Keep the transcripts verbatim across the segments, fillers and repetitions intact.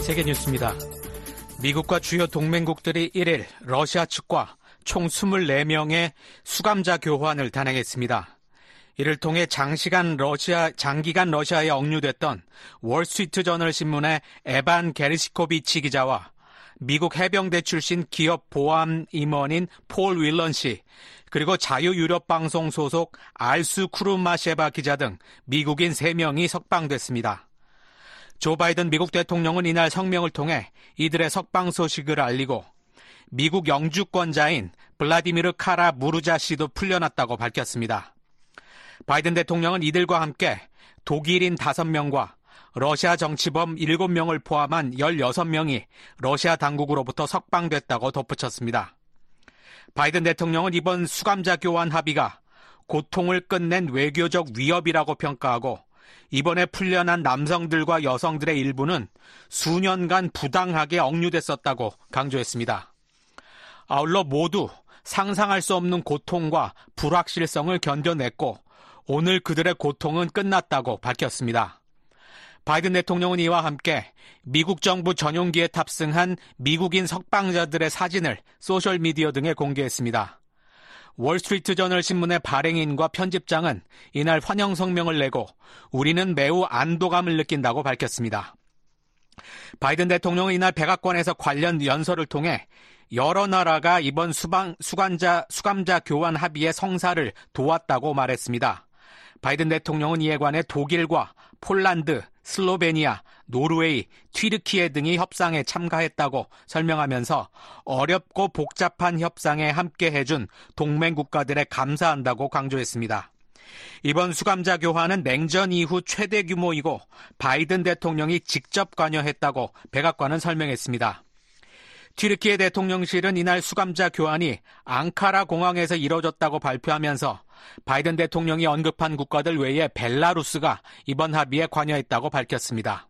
세계뉴스입니다. 미국과 주요 동맹국들이 일일 러시아 측과 총 이십사 명의 수감자 교환을 단행했습니다. 이를 통해 장시간 러시아, 장기간 러시아에 억류됐던 월스트리트저널 신문의 에반 게르시코비치 기자와 미국 해병대 출신 기업 보안 임원인 폴 윌런 씨, 그리고 자유유럽방송 소속 알수 쿠르마셰바 기자 등 미국인 세 명이 석방됐습니다. 조 바이든 미국 대통령은 이날 성명을 통해 이들의 석방 소식을 알리고 미국 영주권자인 블라디미르 카라 무르자 씨도 풀려났다고 밝혔습니다. 바이든 대통령은 이들과 함께 독일인 다섯 명과 러시아 정치범 일곱 명을 포함한 열여섯 명이 러시아 당국으로부터 석방됐다고 덧붙였습니다. 바이든 대통령은 이번 수감자 교환 합의가 고통을 끝낸 외교적 위협이라고 평가하고 이번에 풀려난 남성들과 여성들의 일부는 수년간 부당하게 억류됐었다고 강조했습니다. 아울러 모두 상상할 수 없는 고통과 불확실성을 견뎌냈고 오늘 그들의 고통은 끝났다고 밝혔습니다. 바이든 대통령은 이와 함께 미국 정부 전용기에 탑승한 미국인 석방자들의 사진을 소셜미디어 등에 공개했습니다. 월스트리트저널 신문의 발행인과 편집장은 이날 환영 성명을 내고 우리는 매우 안도감을 느낀다고 밝혔습니다. 바이든 대통령은 이날 백악관에서 관련 연설을 통해 여러 나라가 이번 수방, 수감자, 수감자 교환 합의의 성사를 도왔다고 말했습니다. 바이든 대통령은 이에 관해 독일과 폴란드, 슬로베니아, 노르웨이, 튀르키예 등이 협상에 참가했다고 설명하면서 어렵고 복잡한 협상에 함께해준 동맹 국가들에 감사한다고 강조했습니다. 이번 수감자 교환은 냉전 이후 최대 규모이고 바이든 대통령이 직접 관여했다고 백악관은 설명했습니다. 튀르키예 대통령실은 이날 수감자 교환이 앙카라 공항에서 이뤄졌다고 발표하면서 바이든 대통령이 언급한 국가들 외에 벨라루스가 이번 합의에 관여했다고 밝혔습니다.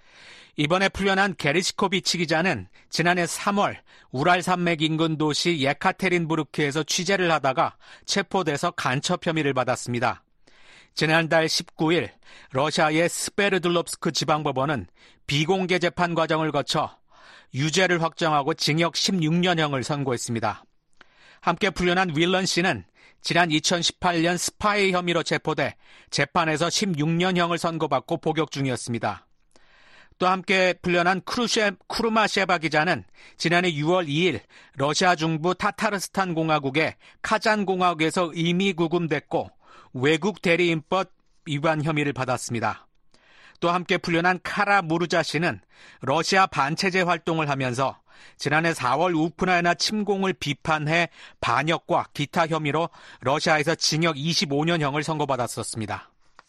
이번에 풀려난 게르시코비치 기자는 지난해 삼월 우랄 산맥 인근 도시 예카테린부르크에서 취재를 하다가 체포돼서 간첩 혐의를 받았습니다. 지난달 십구일 러시아의 스베르들롭스크 지방법원은 비공개 재판 과정을 거쳐 유죄를 확정하고 징역 십육 년형을 선고했습니다. 함께 풀려난 윌런 씨는 지난 이천십팔 년 스파이 혐의로 체포돼 재판에서 십육 년형을 선고받고 복역 중이었습니다. 또 함께 풀려난 크루셰, 쿠르마셰바 기자는 지난해 유월 이일 러시아 중부 타타르스탄 공화국의 카잔 공화국에서 임의 구금됐고 외국 대리인법 위반 혐의를 받았습니다. 또 함께 풀려난 카라 무르자 씨는 러시아 반체제 활동을 하면서 지난해 사월 우크라이나 침공을 비판해 반역과 기타 혐의로 러시아에서 징역 이십오 년형을 선고받았었습니다.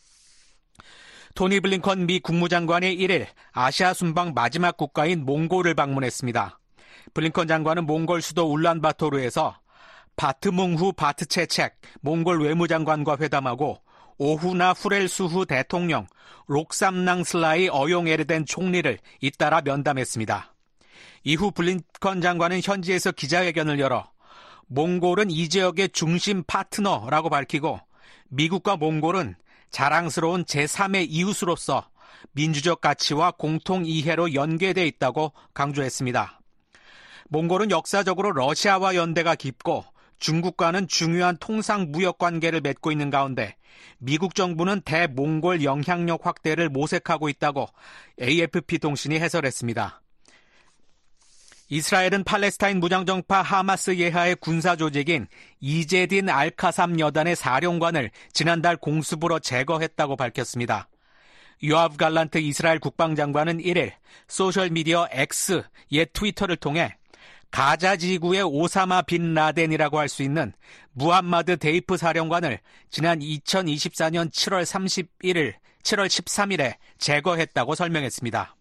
토니 블링컨 미 국무장관이 일일 아시아 순방 마지막 국가인 몽골을 방문했습니다. 블링컨 장관은 몽골 수도 울란바토르에서 바트뭉후 바트체책 몽골 외무장관과 회담하고 오후나 후렐수후 대통령, 록삼낭슬라이 어용에르덴 총리를 잇따라 면담했습니다. 이후 블링컨 장관은 현지에서 기자회견을 열어 몽골은 이 지역의 중심 파트너라고 밝히고 미국과 몽골은 자랑스러운 제삼의 이웃으로서 민주적 가치와 공통 이해로 연계돼 있다고 강조했습니다. 몽골은 역사적으로 러시아와 연대가 깊고 중국과는 중요한 통상 무역 관계를 맺고 있는 가운데 미국 정부는 대몽골 영향력 확대를 모색하고 있다고 에이에프피 통신이 해설했습니다. 이스라엘은 팔레스타인 무장정파 하마스 예하의 군사조직인 이제딘 알카삼 여단의 사령관을 지난달 공습으로 제거했다고 밝혔습니다. 요아브 갈란트 이스라엘 국방장관은 일일 소셜미디어 X, 옛 트위터를 통해 가자 지구의 오사마 빈 라덴이라고 할 수 있는 무함마드 데이프 사령관을 지난 이천이십사 년 칠월 삼십일일, 칠월 십삼일에 제거했다고 설명했습니다.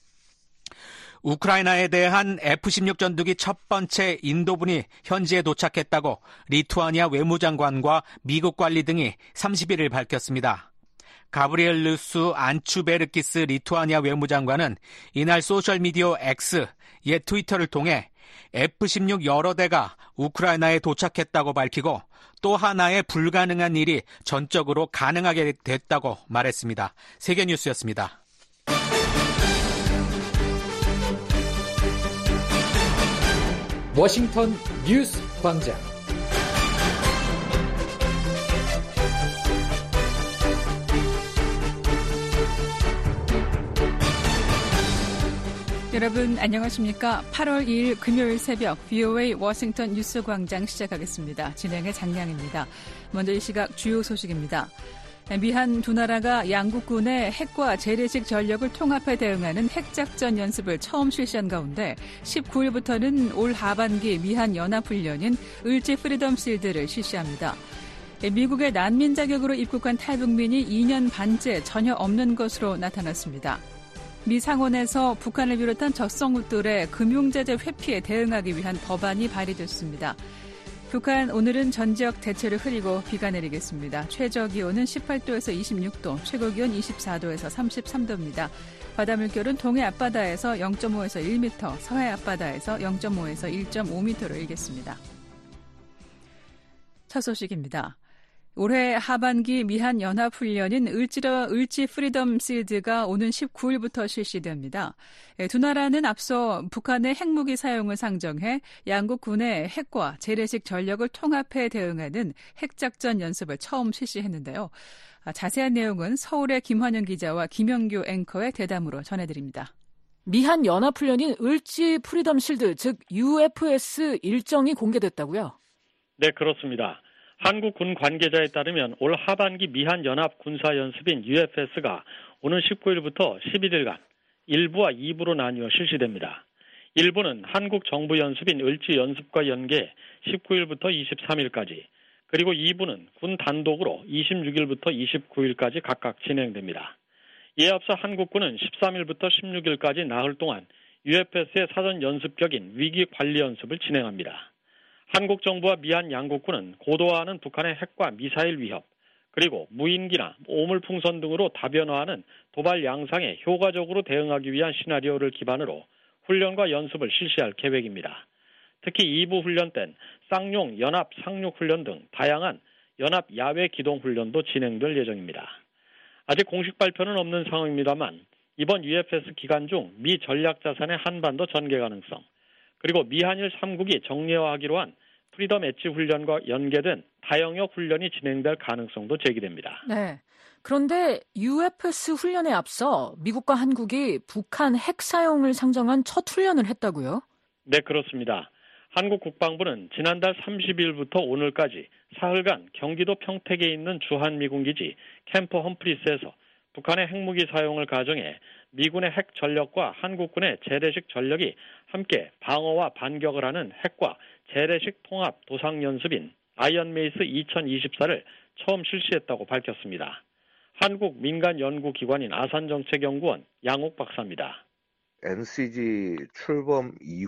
우크라이나에 대한 에프 십육 전투기 첫 번째 인도분이 현지에 도착했다고 리투아니아 외무장관과 미국 관리 등이 삼십일일 밝혔습니다. 가브리엘루스 안추베르키스 리투아니아 외무장관은 이날 소셜미디어 X, 옛 트위터를 통해 에프 십육 여러 대가 우크라이나에 도착했다고 밝히고 또 하나의 불가능한 일이 전적으로 가능하게 됐다고 말했습니다. 세계뉴스였습니다. 워싱턴 뉴스 광장. 여러분 안녕하십니까? 팔월 이일 금요일 새벽 브이오에이 워싱턴 뉴스 광장 시작하겠습니다. 진행의 장량입니다. 먼저 이 시각 주요 소식입니다. 미한 두 나라가 양국군의 핵과 재래식 전력을 통합해 대응하는 핵작전 연습을 처음 실시한 가운데 십구일부터는 올 하반기 미한 연합훈련인 을지 프리덤 실드를 실시합니다. 미국의 난민 자격으로 입국한 탈북민이 이 년 반째 전혀 없는 것으로 나타났습니다. 미 상원에서 북한을 비롯한 적성국들의 금융제재 회피에 대응하기 위한 법안이 발의됐습니다. 북한 오늘은 전 지역 대체로 흐리고 비가 내리겠습니다. 최저기온은 십팔도에서 이십육도, 최고기온 이십사도에서 삼십삼도입니다. 바다 물결은 동해 앞바다에서 영점오에서 일 미터, 서해 앞바다에서 영점오에서 일점오 미터로 일겠습니다. 첫 소식입니다. 올해 하반기 미한 연합훈련인 을지러, 을지 프리덤 실드가 오는 십구일부터 실시됩니다. 두 나라는 앞서 북한의 핵무기 사용을 상정해 양국 군의 핵과 재래식 전력을 통합해 대응하는 핵작전 연습을 처음 실시했는데요. 자세한 내용은 서울의 김환영 기자와 김영규 앵커의 대담으로 전해드립니다. 미한 연합훈련인 을지 프리덤 실드, 즉 유에프에스 일정이 공개됐다고요? 네, 그렇습니다. 한국 군 관계자에 따르면 올 하반기 미한 연합 군사 연습인 유에프에스가 오는 십구일부터 십일일간 일 부와 이 부로 나뉘어 실시됩니다. 일 부는 한국 정부 연습인 을지 연습과 연계 십구일부터 이십삼일까지, 그리고 이 부는 군 단독으로 이십육일부터 이십구일까지 각각 진행됩니다. 이에 앞서 한국군은 십삼일부터 십육일까지 나흘 동안 유에프에스의 사전 연습격인 위기 관리 연습을 진행합니다. 한국 정부와 미한 양국군은 고도화하는 북한의 핵과 미사일 위협, 그리고 무인기나 오물풍선 등으로 다변화하는 도발 양상에 효과적으로 대응하기 위한 시나리오를 기반으로 훈련과 연습을 실시할 계획입니다. 특히 이 부 훈련 땐 쌍용 연합 상륙 훈련 등 다양한 연합 야외 기동 훈련도 진행될 예정입니다. 아직 공식 발표는 없는 상황입니다만 이번 유에프에스 기간 중 미 전략자산의 한반도 전개 가능성, 그리고 미한일 삼국이 정례화하기로 한 프리덤 엣지 훈련과 연계된 다영역 훈련이 진행될 가능성도 제기됩니다. 네. 그런데 유에프에스 훈련에 앞서 미국과 한국이 북한 핵 사용을 상정한 첫 훈련을 했다고요? 네, 그렇습니다. 한국 국방부는 지난달 삼십일부터 오늘까지 사흘간 경기도 평택에 있는 주한미군기지 캠프 험프리스에서 북한의 핵무기 사용을 가정해 미군의 핵 전력과 한국군의 재래식 전력이 함께 방어와 반격을 하는 핵과 재래식 통합 도상 연습인 아이언메이스 이천이십사를 처음 실시했다고 밝혔습니다. 한국 민간 연구기관인 아산정책연구원 양옥 박사입니다. 엔시지 출범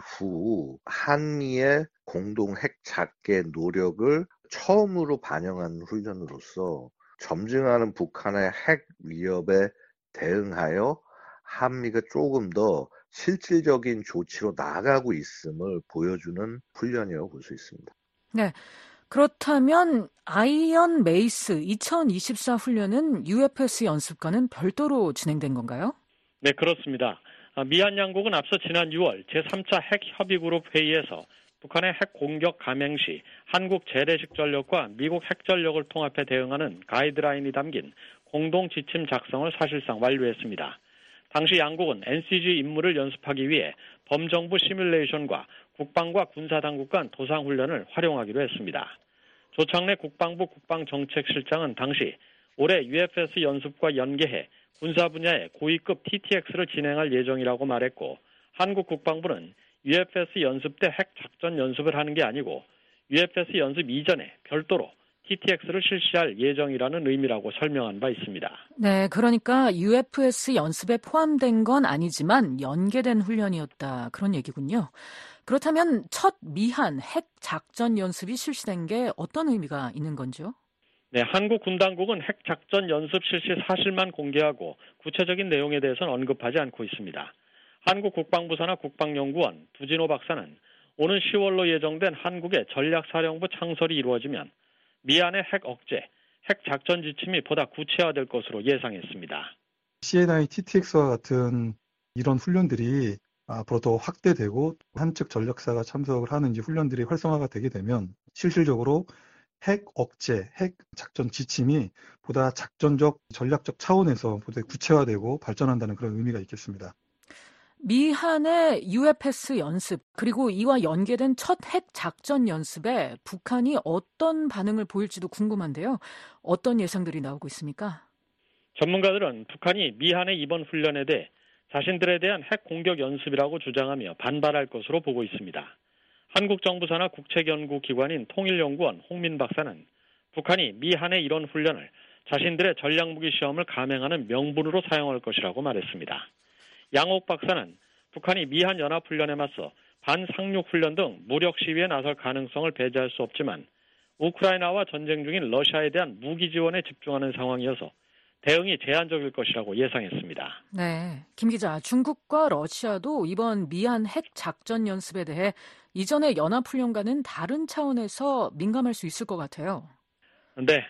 이후 한미의 공동 핵 작개 노력을 처음으로 반영한 훈련으로서 점증하는 북한의 핵 위협에 대응하여 한미가 조금 더 실질적인 조치로 나아가고 있음을 보여주는 훈련이라고 볼 수 있습니다. 네, 그렇다면 아이언 메이스 이천이십사 훈련은 유에프에스 연습과는 별도로 진행된 건가요? 네, 그렇습니다. 미한 양국은 앞서 지난 유월 제삼차 핵협의그룹 회의에서 북한의 핵 공격 감행 시 한국 재래식 전력과 미국 핵전력을 통합해 대응하는 가이드라인이 담긴 공동 지침 작성을 사실상 완료했습니다. 당시 양국은 엔시지 임무를 연습하기 위해 범정부 시뮬레이션과 국방과 군사당국 간 도상훈련을 활용하기로 했습니다. 조창래 국방부 국방정책실장은 당시 올해 유에프에스 연습과 연계해 군사 분야의 고위급 티티엑스를 진행할 예정이라고 말했고, 한국 국방부는 유에프에스 연습 때 핵 작전 연습을 하는 게 아니고 유에프에스 연습 이전에 별도로 티티엑스를 실시할 예정이라는 의미라고 설명한 바 있습니다. 네, 그러니까 유에프에스 연습에 포함된 건 아니지만 연계된 훈련이었다, 그런 얘기군요. 그렇다면 첫 미한 핵 작전 연습이 실시된 게 어떤 의미가 있는 건지요? 네, 한국 군 당국은 핵 작전 연습 실시 사실만 공개하고 구체적인 내용에 대해서는 언급하지 않고 있습니다. 한국 국방부사나 국방연구원 두진호 박사는 오는 시월로 예정된 한국의 전략사령부 창설이 이루어지면 미한의 핵 억제, 핵 작전 지침이 보다 구체화될 것으로 예상했습니다. 씨엔아이 티티엑스와 같은 이런 훈련들이 앞으로 더 확대되고 한측 전략사가 참석을 하는 이제 훈련들이 활성화가 되게 되면 실질적으로 핵 억제, 핵 작전 지침이 보다 작전적, 전략적 차원에서 보다 구체화되고 발전한다는 그런 의미가 있겠습니다. 미한의 유에프에스 연습, 그리고 이와 연계된 첫 핵 작전 연습에 북한이 어떤 반응을 보일지도 궁금한데요. 어떤 예상들이 나오고 있습니까? 전문가들은 북한이 미한의 이번 훈련에 대해 자신들에 대한 핵 공격 연습이라고 주장하며 반발할 것으로 보고 있습니다. 한국 정부 산하 국책연구기관인 통일연구원 홍민 박사는 북한이 미한의 이런 훈련을 자신들의 전략무기 시험을 감행하는 명분으로 사용할 것이라고 말했습니다. 양옥 박사는 북한이 미한 연합훈련에 맞서 반상륙훈련 등 무력 시위에 나설 가능성을 배제할 수 없지만 우크라이나와 전쟁 중인 러시아에 대한 무기 지원에 집중하는 상황이어서 대응이 제한적일 것이라고 예상했습니다. 네, 김 기자, 중국과 러시아도 이번 미한 핵 작전 연습에 대해 이전의 연합훈련과는 다른 차원에서 민감할 수 있을 것 같아요. 네,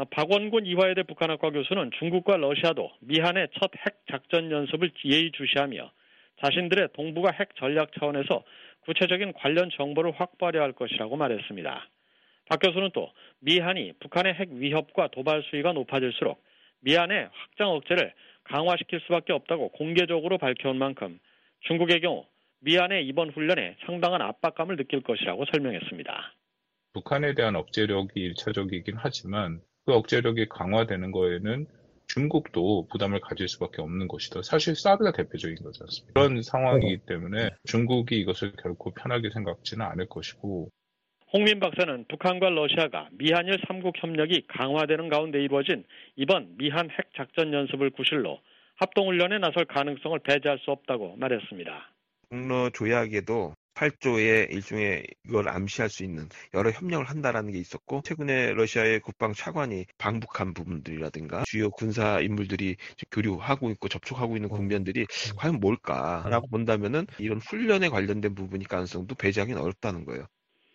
박원곤 이화여대 북한학과 교수는 중국과 러시아도 미한의 첫 핵 작전 연습을 예의주시하며 자신들의 동북아 핵 전략 차원에서 구체적인 관련 정보를 확보하려 할 것이라고 말했습니다. 박 교수는 또 미한이 북한의 핵 위협과 도발 수위가 높아질수록 미한의 확장 억제를 강화시킬 수밖에 없다고 공개적으로 밝혀온 만큼 중국의 경우 미한의 이번 훈련에 상당한 압박감을 느낄 것이라고 설명했습니다. 북한에 대한 억제력이 일차적이긴 하지만 그 억제력이 강화되는 거에는 중국도 부담을 가질 수밖에 없는 것이다. 사실 사드가 대표적인 거지 않습니까? 그런 상황이기 때문에 중국이 이것을 결코 편하게 생각지는 않을 것이고, 홍민 박사는 북한과 러시아가 미한일 삼국 협력이 강화되는 가운데 이루어진 이번 미한 핵 작전 연습을 구실로 합동훈련에 나설 가능성을 배제할 수 없다고 말했습니다. 북러 조약에도 팔 조의 일종의 이걸 암시할 수 있는 여러 협력을 한다라는 게 있었고, 최근에 러시아의 국방 차관이 방북한 부분들이라든가 주요 군사 인물들이 교류하고 있고 접촉하고 있는 국면들이 과연 뭘까라고 본다면은 이런 훈련에 관련된 부분이 가능성도 배제하기는 어렵다는 거예요.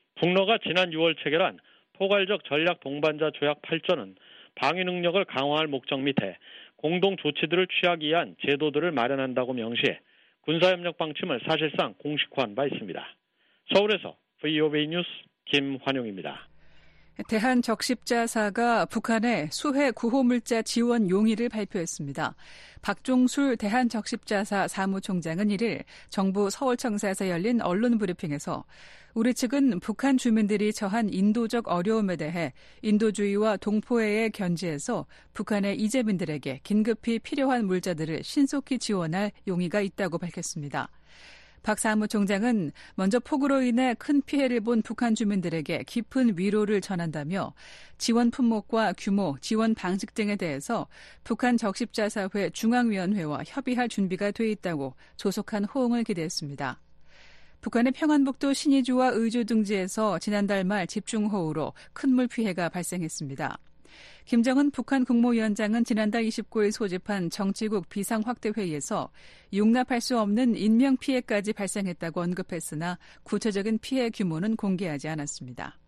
북러가 지난 유월 체결한 포괄적 전략 동반자 조약 팔 조는 방위 능력을 강화할 목적 밑에 공동 조치들을 취하기 위한 제도들을 마련한다고 명시해 군사협력 방침을 사실상 공식화한 바 있습니다. 서울에서 브이오에이 뉴스 김환용입니다. 대한적십자사가 북한의 수해 구호물자 지원 용의를 발표했습니다. 박종술 대한적십자사 사무총장은 일 일 정부 서울청사에서 열린 언론 브리핑에서 우리 측은 북한 주민들이 처한 인도적 어려움에 대해 인도주의와 동포애에 견지해서 북한의 이재민들에게 긴급히 필요한 물자들을 신속히 지원할 용의가 있다고 밝혔습니다. 박 사무총장은 먼저 폭우로 인해 큰 피해를 본 북한 주민들에게 깊은 위로를 전한다며 지원 품목과 규모, 지원 방식 등에 대해서 북한 적십자사회 중앙위원회와 협의할 준비가 돼 있다고 조속한 호응을 기대했습니다. 북한의 평안북도 신의주와 의주 등지에서 지난달 말 집중호우로 큰 물 피해가 발생했습니다. 김정은 북한 국무위원장은 지난달 이십구 일 소집한 정치국 비상확대회의에서 용납할 수 없는 인명피해까지 발생했다고 언급했으나 구체적인 피해 규모는 공개하지 않았습니다.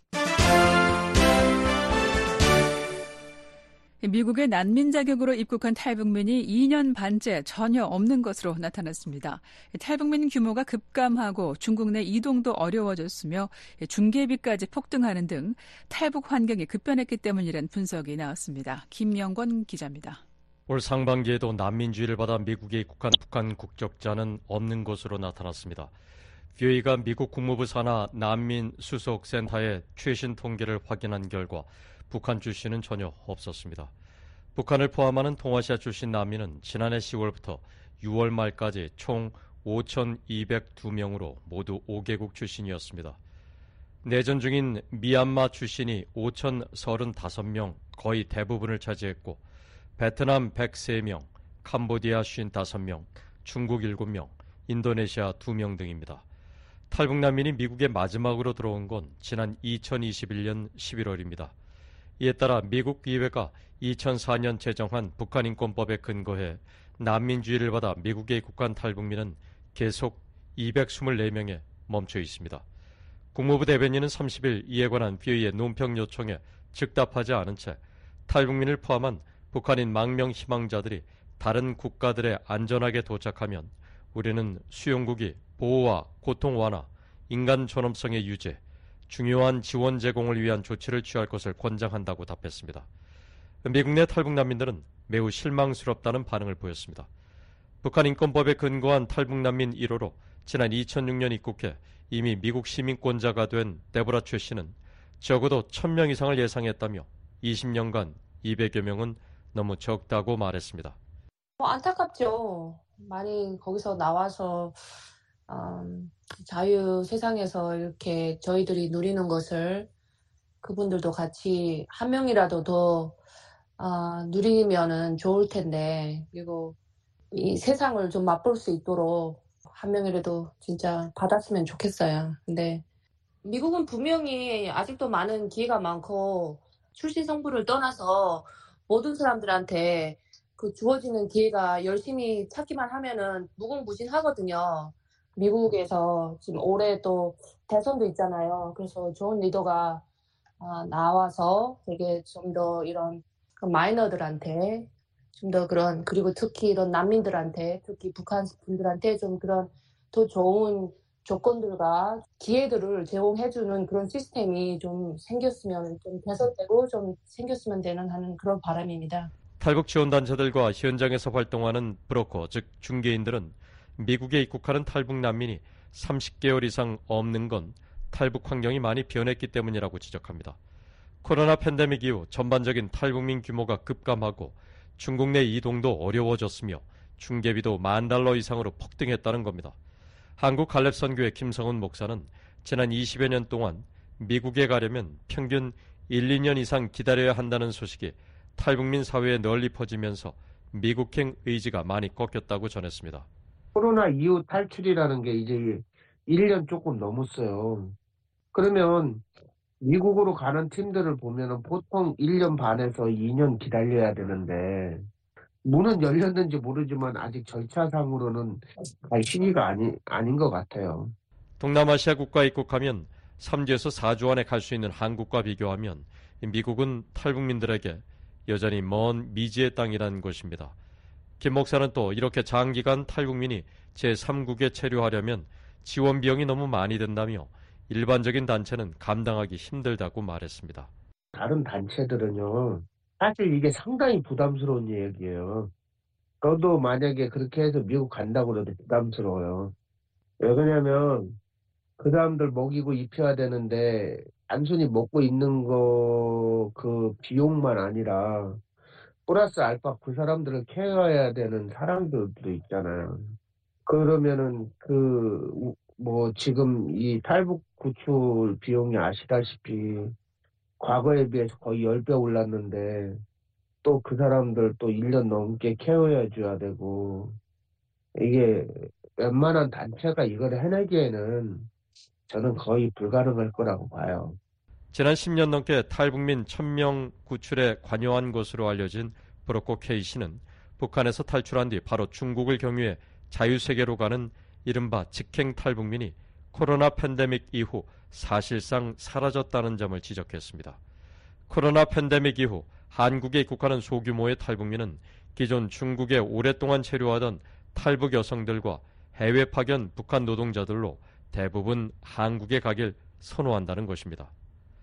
미국의 난민 자격으로 입국한 탈북민이 이 년 반째 전혀 없는 것으로 나타났습니다. 탈북민 규모가 급감하고 중국 내 이동도 어려워졌으며 중개비까지 폭등하는 등 탈북 환경이 급변했기 때문이라는 분석이 나왔습니다. 김영권 기자입니다. 올 상반기에도 난민주의를 받아 미국에 입국한 북한 국적자는 없는 것으로 나타났습니다. 브이오에이가 미국 국무부 산하 난민 수속센터의 최신 통계를 확인한 결과 북한 출신은 전혀 없었습니다. 북한을 포함하는 동아시아 출신 난민은 지난해 시월부터 유월 말까지 총 오천이백이 명으로 모두 오 개국 출신이었습니다. 내전 중인 미얀마 출신이 오천삼십오 명, 거의 대부분을 차지했고 베트남 백삼 명, 캄보디아 오십오 명, 중국 일곱 명, 인도네시아 두 명 등입니다. 탈북 난민이 미국에 마지막으로 들어온 건 지난 이천이십일 년 십일월입니다. 이에 따라 미국 의회가 이천사 년 제정한 북한인권법에 근거해 난민주의를 받아 미국에 입국한 탈북민은 계속 이백이십사 명에 멈춰 있습니다. 국무부 대변인은 삼십 일 이에 관한 브이오에이의 논평 요청에 즉답하지 않은 채 탈북민을 포함한 북한인 망명 희망자들이 다른 국가들에 안전하게 도착하면 우리는 수용국이 보호와 고통 완화, 인간 존엄성의 유지, 중요한 지원 제공을 위한 조치를 취할 것을 권장한다고 답했습니다. 미국 내 탈북 난민들은 매우 실망스럽다는 반응을 보였습니다. 북한 인권법에 근거한 탈북 난민 일 호로 지난 이천육 년 입국해 이미 미국 시민권자가 된 데보라 최 씨는 적어도 천 명 이상을 예상했다며 이십 년간 이백여 명은 너무 적다고 말했습니다. 뭐 안타깝죠. 많이 거기서 나와서 음, 자유 세상에서 이렇게 저희들이 누리는 것을 그분들도 같이 한 명이라도 더 어, 누리면은 좋을 텐데, 그리고 이 세상을 좀 맛볼 수 있도록 한 명이라도 진짜 받았으면 좋겠어요. 근데 미국은 분명히 아직도 많은 기회가 많고 출신 성부를 떠나서 모든 사람들한테 그 주어지는 기회가 열심히 찾기만 하면은 무궁무진하거든요. 미국에서 지금 올해 또 대선도 있잖아요. 그래서 좋은 리더가 어, 나와서 되게 좀 더 이런 그 마이너들한테 좀 더 그런, 그리고 특히 이런 난민들한테, 특히 북한 분들한테 좀 그런 더 좋은 조건들과 기회들을 제공해주는 그런 시스템이 좀 생겼으면, 좀 개선되고 좀 생겼으면 되는 하는 그런 바람입니다. 탈북 지원단체들과 현장에서 활동하는 브로커, 즉 중개인들은 미국에 입국하는 탈북 난민이 삼십 개월 이상 없는 건 탈북 환경이 많이 변했기 때문이라고 지적합니다. 코로나 팬데믹 이후 전반적인 탈북민 규모가 급감하고 중국 내 이동도 어려워졌으며 중개비도 만 달러 이상으로 폭등했다는 겁니다. 한국갈렙선교회 김성훈 목사는 지난 이십여 년 동안 미국에 가려면 평균 일, 이 년 이상 기다려야 한다는 소식이 탈북민 사회에 널리 퍼지면서 미국행 의지가 많이 꺾였다고 전했습니다. 코로나 이후 탈출이라는 게 이제 일 년 조금 넘었어요. 그러면 미국으로 가는 팀들을 보면은 보통 일 년 반에서 이 년 기다려야 되는데, 문은 열렸는지 모르지만 아직 절차상으로는 갈 시기가 아니, 아닌 것 같아요. 동남아시아 국가에 입국하면 삼 주에서 사 주 안에 갈 수 있는 한국과 비교하면 미국은 탈북민들에게 여전히 먼 미지의 땅이라는 것입니다. 김 목사는 또 이렇게 장기간 탈북민이 제삼국에 체류하려면 지원 비용이 너무 많이 든다며 일반적인 단체는 감당하기 힘들다고 말했습니다. 다른 단체들은요, 사실 이게 상당히 부담스러운 얘기예요. 저도 만약에 그렇게 해서 미국 간다고 해도 부담스러워요. 왜 그러냐면 그 사람들 먹이고 입혀야 되는데 단순히 먹고 있는 거 그 비용만 아니라 플러스 알파 그 사람들을 케어해야 되는 사람들도 있잖아요. 그러면은 그 뭐 지금 이 탈북 구출 비용이 아시다시피 과거에 비해서 거의 십 배 올랐는데 또 그 사람들 또 일 년 넘게 케어해 줘야 되고, 이게 웬만한 단체가 이걸 해내기에는 저는 거의 불가능할 거라고 봐요. 지난 십 년 넘게 탈북민 천 명 구출에 관여한 것으로 알려진 브로커 K 씨는 북한에서 탈출한 뒤 바로 중국을 경유해 자유세계로 가는 이른바 직행 탈북민이 코로나 팬데믹 이후 사실상 사라졌다는 점을 지적했습니다. 코로나 팬데믹 이후 한국에 입국하는 소규모의 탈북민은 기존 중국에 오랫동안 체류하던 탈북 여성들과 해외 파견 북한 노동자들로 대부분 한국에 가길 선호한다는 것입니다.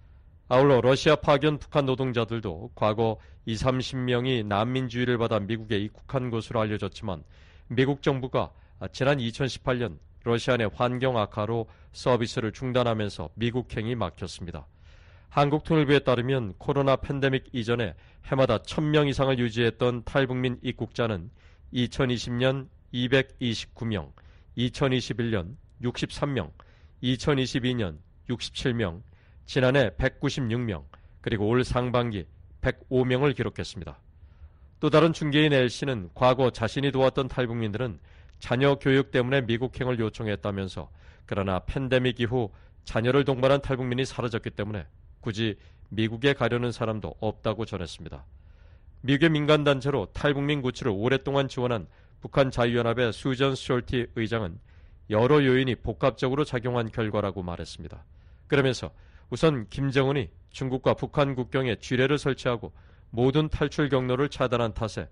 아울러 러시아 파견 북한 노동자들도 과거 이삼십 명이 난민주의를 받아 미국에 입국한 것으로 알려졌지만 미국 정부가 지난 이천십팔 년 러시아 내 환경 악화로 서비스를 중단하면서 미국행이 막혔습니다. 한국통일부에 따르면 코로나 팬데믹 이전에 해마다 천 명 이상을 유지했던 탈북민 입국자는 이천이십 년 이백이십구 명, 이천이십일 년 육십삼 명, 이천이십이 년 육십칠 명, 지난해 백구십육 명, 그리고 올 상반기 백오 명을 기록했습니다. 또 다른 중개인 L씨는 과거 자신이 도왔던 탈북민들은 자녀 교육 때문에 미국행을 요청했다면서, 그러나 팬데믹 이후 자녀를 동반한 탈북민이 사라졌기 때문에 굳이 미국에 가려는 사람도 없다고 전했습니다. 미국의 민간단체로 탈북민 구출을 오랫동안 지원한 북한 자유연합의 수전 스홀티 의장은 여러 요인이 복합적으로 작용한 결과라고 말했습니다. 그러면서 우선 김정은이 중국과 북한 국경에 쥐레를 설치하고 모든 탈출 경로를 차단한 탓에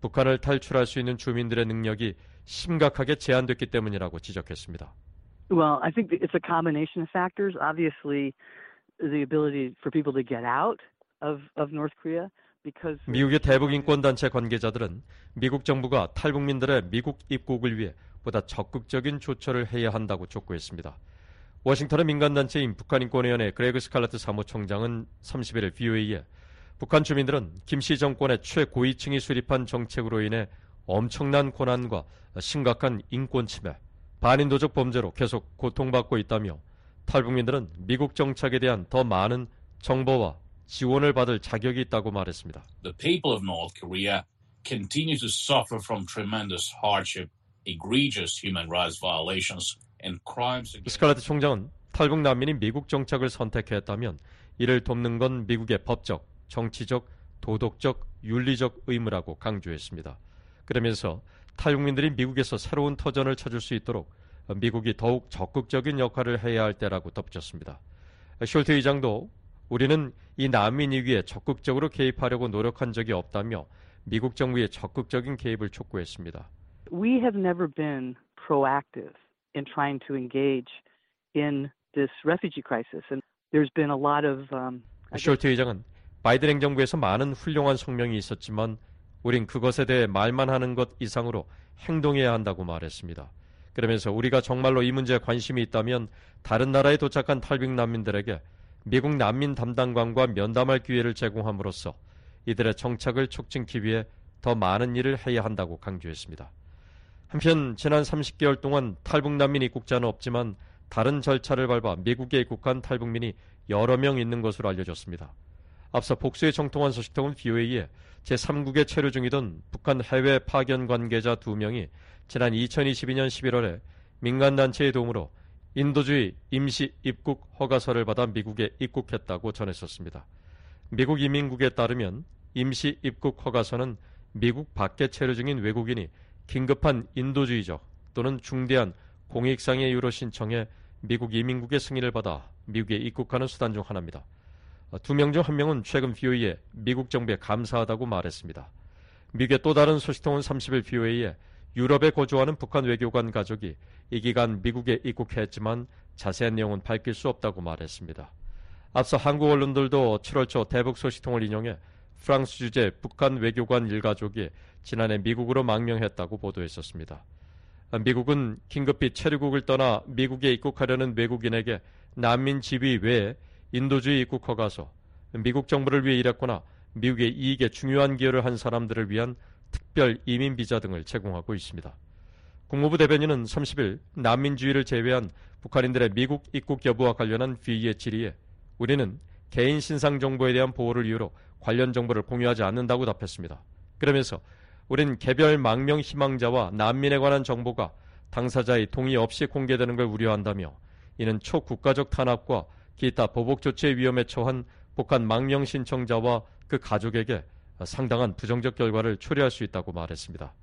북한을 탈출할 수 있는 주민들의 능력이 심각하게 제한됐기 때문이라고 지적했습니다. Well, I think it's a combination of factors. Obviously, the ability for people to get out of of North Korea. 미국의 대북 인권단체 관계자들은 미국 정부가 탈북민들의 미국 입국을 위해 보다 적극적인 조처를 해야 한다고 촉구했습니다. 워싱턴의 민간단체인 북한인권위원회 그레그 스칼라트 사무총장은 삼십일 일 브이오에이에 북한 주민들은 김씨 정권의 최고위층이 수립한 정책으로 인해 엄청난 고난과 심각한 인권 침해, 반인도적 범죄로 계속 고통받고 있다며 탈북민들은 미국 정착에 대한 더 많은 정보와 지원을 받을 자격이 있다고 말했습니다. The people of North Korea continue to suffer from tremendous hardship, egregious human rights violations, and crimes against... 스칼라트 총장은 탈북 난민이 미국 정착을 선택했다면 이를 돕는 건 미국의 법적, 정치적, 도덕적, 윤리적 의무라고 강조했습니다. 그러면서 탈북민들이 미국에서 새로운 터전을 찾을 수 있도록 미국이 더욱 적극적인 역할을 해야 할 때라고 덧붙였습니다. 숄트 의장도 우리는 이 난민 위기에 적극적으로 개입하려고 노력한 적이 없다며 미국 정부의 적극적인 개입을 촉구했습니다. We have never been proactive in trying to engage in this refugee crisis, and there's been a lot of. Um, 숄트 의장은 바이든 행정부에서 많은 훌륭한 성명이 있었지만 우린 그것에 대해 말만 하는 것 이상으로 행동해야 한다고 말했습니다. 그러면서 우리가 정말로 이 문제에 관심이 있다면 다른 나라에 도착한 탈북 난민들에게 미국 난민 담당관과 면담할 기회를 제공함으로써 이들의 정착을 촉진하기 위해 더 많은 일을 해야 한다고 강조했습니다. 한편 지난 삼십 개월 동안 탈북 난민 입국자는 없지만 다른 절차를 밟아 미국에 입국한 탈북민이 여러 명 있는 것으로 알려졌습니다. 앞서 복수에 정통한 소식통은 브이오에이에 제삼국에 체류 중이던 북한 해외 파견 관계자 두 명이 지난 이천이십이 년 십일월에 민간단체의 도움으로 인도주의 임시 입국 허가서를 받아 미국에 입국했다고 전했었습니다. 미국 이민국에 따르면 임시 입국 허가서는 미국 밖에 체류 중인 외국인이 긴급한 인도주의적 또는 중대한 공익상의 이유로 신청해 미국 이민국의 승인을 받아 미국에 입국하는 수단 중 하나입니다. 두 명 중 한 명은 최근 브이오에이에 미국 정부에 감사하다고 말했습니다. 미국의 또 다른 소식통은 삼십 일 브이오에이에 유럽에 거주하는 북한 외교관 가족이 이 기간 미국에 입국했지만 자세한 내용은 밝힐 수 없다고 말했습니다. 앞서 한국 언론들도 칠월 초 대북 소식통을 인용해 프랑스 주재 북한 외교관 일가족이 지난해 미국으로 망명했다고 보도했었습니다. 미국은 긴급히 체류국을 떠나 미국에 입국하려는 외국인에게 난민 지위 외에 인도주의 입국 허가서, 미국 정부를 위해 일했거나 미국의 이익에 중요한 기여를 한 사람들을 위한 특별 이민 비자 등을 제공하고 있습니다. 국무부 대변인은 삼십 일 난민주의를 제외한 북한인들의 미국 입국 여부와 관련한 브이오에이 질의에 우리는 개인 신상 정보에 대한 보호를 이유로 관련 정보를 공유하지 않는다고 답했습니다. 그러면서 우린 개별 망명 희망자와 난민에 관한 정보가 당사자의 동의 없이 공개되는 걸 우려한다며 이는 초국가적 탄압과 기타 보복 조치의 위험에 처한 북한 망명 신청자와 그 가족에게 상당한 부정적 결과를 초래할 수 있다고 말했습니다.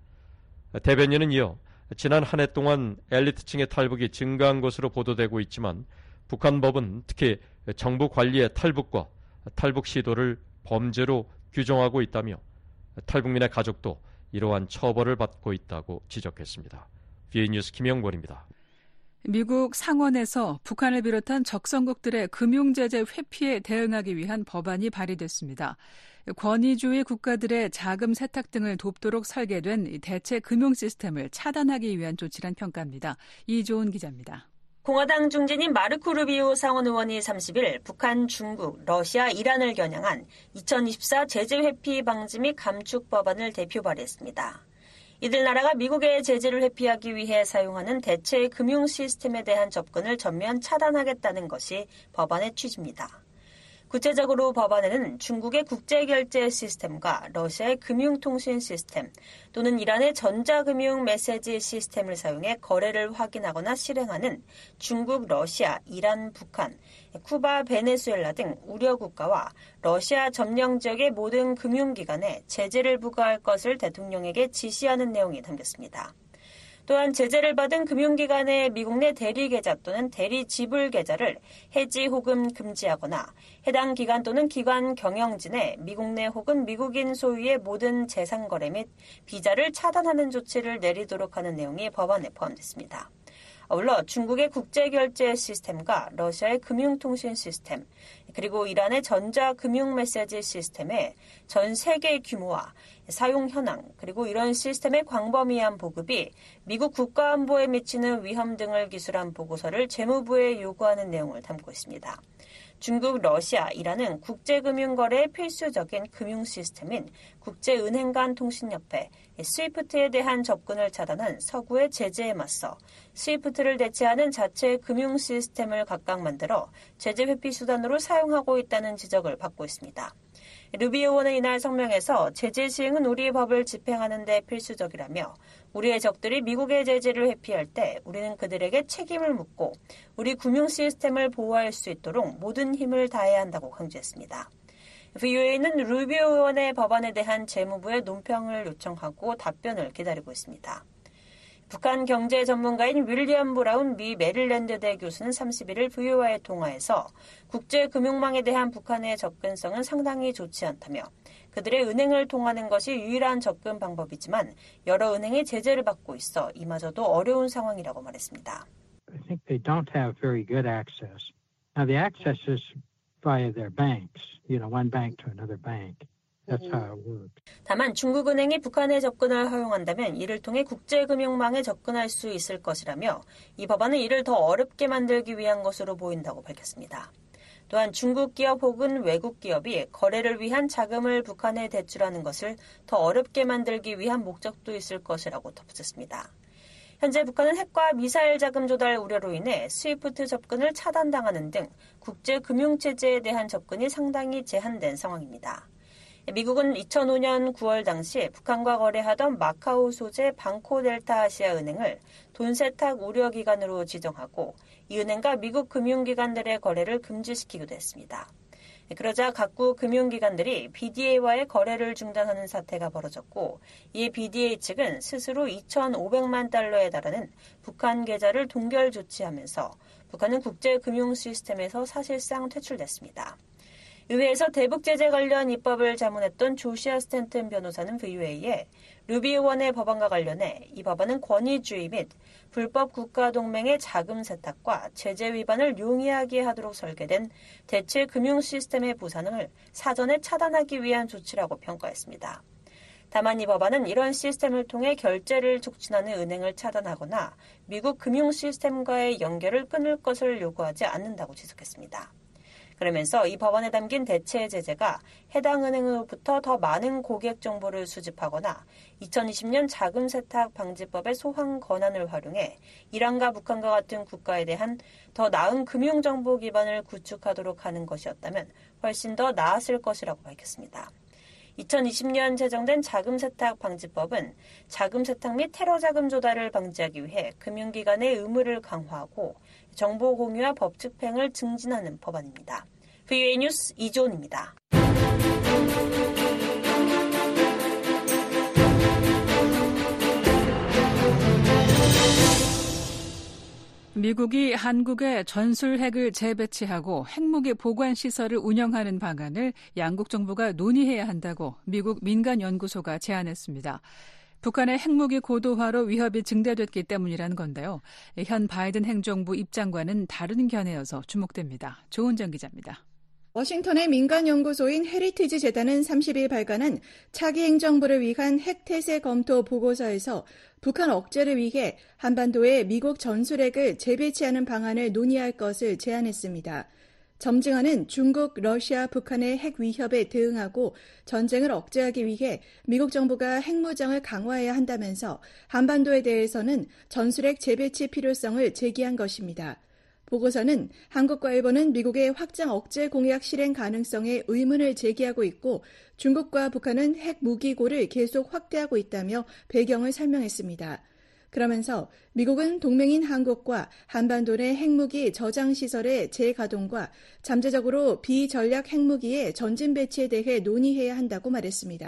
대변인은 이어 지난 한 해 동안 엘리트층의 탈북이 증가한 것으로 보도되고 있지만 북한 법은 특히 정부 관리의 탈북과 탈북 시도를 범죄로 규정하고 있다며 탈북민의 가족도 이러한 처벌을 받고 있다고 지적했습니다. 브이오에이 뉴스 김영권입니다. 미국 상원에서 북한을 비롯한 적성국들의 금융제재 회피에 대응하기 위한 법안이 발의됐습니다. 권위주의 국가들의 자금 세탁 등을 돕도록 설계된 대체 금융 시스템을 차단하기 위한 조치란 평가입니다. 이조은 기자입니다. 공화당 중진인 마르코 루비오 상원 의원이 삼십 일 북한, 중국, 러시아, 이란을 겨냥한 이천이십사 제재 회피 방지 및 감축 법안을 대표 발의했습니다. 이들 나라가 미국의 제재를 회피하기 위해 사용하는 대체 금융 시스템에 대한 접근을 전면 차단하겠다는 것이 법안의 취지입니다. 구체적으로 법안에는 중국의 국제결제 시스템과 러시아의 금융통신 시스템 또는 이란의 전자금융 메시지 시스템을 사용해 거래를 확인하거나 실행하는 중국, 러시아, 이란, 북한, 쿠바, 베네수엘라 등 우려 국가와 러시아 점령 지역의 모든 금융기관에 제재를 부과할 것을 대통령에게 지시하는 내용이 담겼습니다. 또한 제재를 받은 금융기관의 미국 내 대리계좌 또는 대리지불계좌를 해지 혹은 금지하거나 해당 기관 또는 기관 경영진의 미국 내 혹은 미국인 소유의 모든 재산거래 및 비자를 차단하는 조치를 내리도록 하는 내용이 법안에 포함됐습니다. 아울러 중국의 국제결제 시스템과 러시아의 금융통신 시스템, 그리고 이란의 전자금융메시지 시스템의 전 세계 규모와 사용 현황, 그리고 이런 시스템의 광범위한 보급이 미국 국가안보에 미치는 위험 등을 기술한 보고서를 재무부에 요구하는 내용을 담고 있습니다. 중국, 러시아, 이란은 국제금융거래의 필수적인 금융 시스템인 국제은행 간 통신협회 스위프트에 대한 접근을 차단한 서구의 제재에 맞서 스위프트를 대체하는 자체 금융 시스템을 각각 만들어 제재 회피 수단으로 사용하고 있다는 지적을 받고 있습니다. 루비오 의원은 이날 성명에서 제재 시행은 우리의 법을 집행하는 데 필수적이라며 우리의 적들이 미국의 제재를 회피할 때 우리는 그들에게 책임을 묻고 우리 금융 시스템을 보호할 수 있도록 모든 힘을 다해야 한다고 강조했습니다. 브이오에이는 루비오 의원의 법안에 대한 재무부의 논평을 요청하고 답변을 기다리고 있습니다. 북한 경제 전문가인 윌리엄 브라운 미 메릴랜드대 교수는 삼십일 일 브이오에이와의 통화에서 국제금융망에 대한 북한의 접근성은 상당히 좋지 않다며 그들의 은행을 통하는 것이 유일한 접근 방법이지만 여러 은행이 제재를 받고 있어 이마저도 어려운 상황이라고 말했습니다. I think they don't have very good access. Now the access is via their banks, you know, one bank to another bank. That's how it works. 다만 중국은행이 북한의 접근을 허용한다면 이를 통해 국제금융망에 접근할 수 있을 것이라며 이 법안은 이를 더 어렵게 만들기 위한 것으로 보인다고 밝혔습니다. 또한 중국 기업 혹은 외국 기업이 거래를 위한 자금을 북한에 대출하는 것을 더 어렵게 만들기 위한 목적도 있을 것이라고 덧붙였습니다. 현재 북한은 핵과 미사일 자금 조달 우려로 인해 스위프트 접근을 차단당하는 등 국제금융체제에 대한 접근이 상당히 제한된 상황입니다. 미국은 이천오 년 구월 당시 북한과 거래하던 마카오 소재 방코델타 아시아 은행을 돈 세탁 우려기관으로 지정하고 이 은행과 미국 금융기관들의 거래를 금지시키기도 했습니다. 그러자 각국 금융기관들이 비디에이와의 거래를 중단하는 사태가 벌어졌고 이에 비디에이 측은 스스로 이천오백만 달러에 달하는 북한 계좌를 동결 조치하면서 북한은 국제금융 시스템에서 사실상 퇴출됐습니다. 의회에서 대북 제재 관련 입법을 자문했던 조시아 스탠튼 변호사는 브이오에이에 루비 의원의 법안과 관련해 이 법안은 권위주의 및 불법 국가동맹의 자금 세탁과 제재 위반을 용이하게 하도록 설계된 대체 금융 시스템의 부산을 사전에 차단하기 위한 조치라고 평가했습니다. 다만 이 법안은 이런 시스템을 통해 결제를 촉진하는 은행을 차단하거나 미국 금융 시스템과의 연결을 끊을 것을 요구하지 않는다고 지적했습니다. 그러면서 이 법안에 담긴 대체 제재가 해당 은행으로부터 더 많은 고객 정보를 수집하거나 이천이십 년 자금 세탁 방지법의 소환 권한을 활용해 이란과 북한과 같은 국가에 대한 더 나은 금융 정보 기반을 구축하도록 하는 것이었다면 훨씬 더 나았을 것이라고 밝혔습니다. 이천이십 년 제정된 자금 세탁 방지법은 자금 세탁 및 테러 자금 조달을 방지하기 위해 금융기관의 의무를 강화하고 정보 공유와 법 집행을 증진하는 법안입니다. 브이오에이 뉴스 이조은입니다. 미국이 한국에 전술 핵을 재배치하고 핵무기 보관 시설을 운영하는 방안을 양국 정부가 논의해야 한다고 미국 민간연구소가 제안했습니다. 북한의 핵무기 고도화로 위협이 증대됐기 때문이라는 건데요. 현 바이든 행정부 입장과는 다른 견해여서 주목됩니다. 조은정 기자입니다. 워싱턴의 민간연구소인 헤리티지 재단은 삼십 일 발간한 차기 행정부를 위한 핵태세 검토 보고서에서 북한 억제를 위해 한반도에 미국 전술핵을 재배치하는 방안을 논의할 것을 제안했습니다. 점증하는 중국, 러시아, 북한의 핵 위협에 대응하고 전쟁을 억제하기 위해 미국 정부가 핵무장을 강화해야 한다면서 한반도에 대해서는 전술핵 재배치 필요성을 제기한 것입니다. 보고서는 한국과 일본은 미국의 확장 억제 공약 실행 가능성에 의문을 제기하고 있고 중국과 북한은 핵 무기고를 계속 확대하고 있다며 배경을 설명했습니다. 그러면서 미국은 동맹인 한국과 한반도 내 핵무기 저장시설의 재가동과 잠재적으로 비전략 핵무기의 전진 배치에 대해 논의해야 한다고 말했습니다.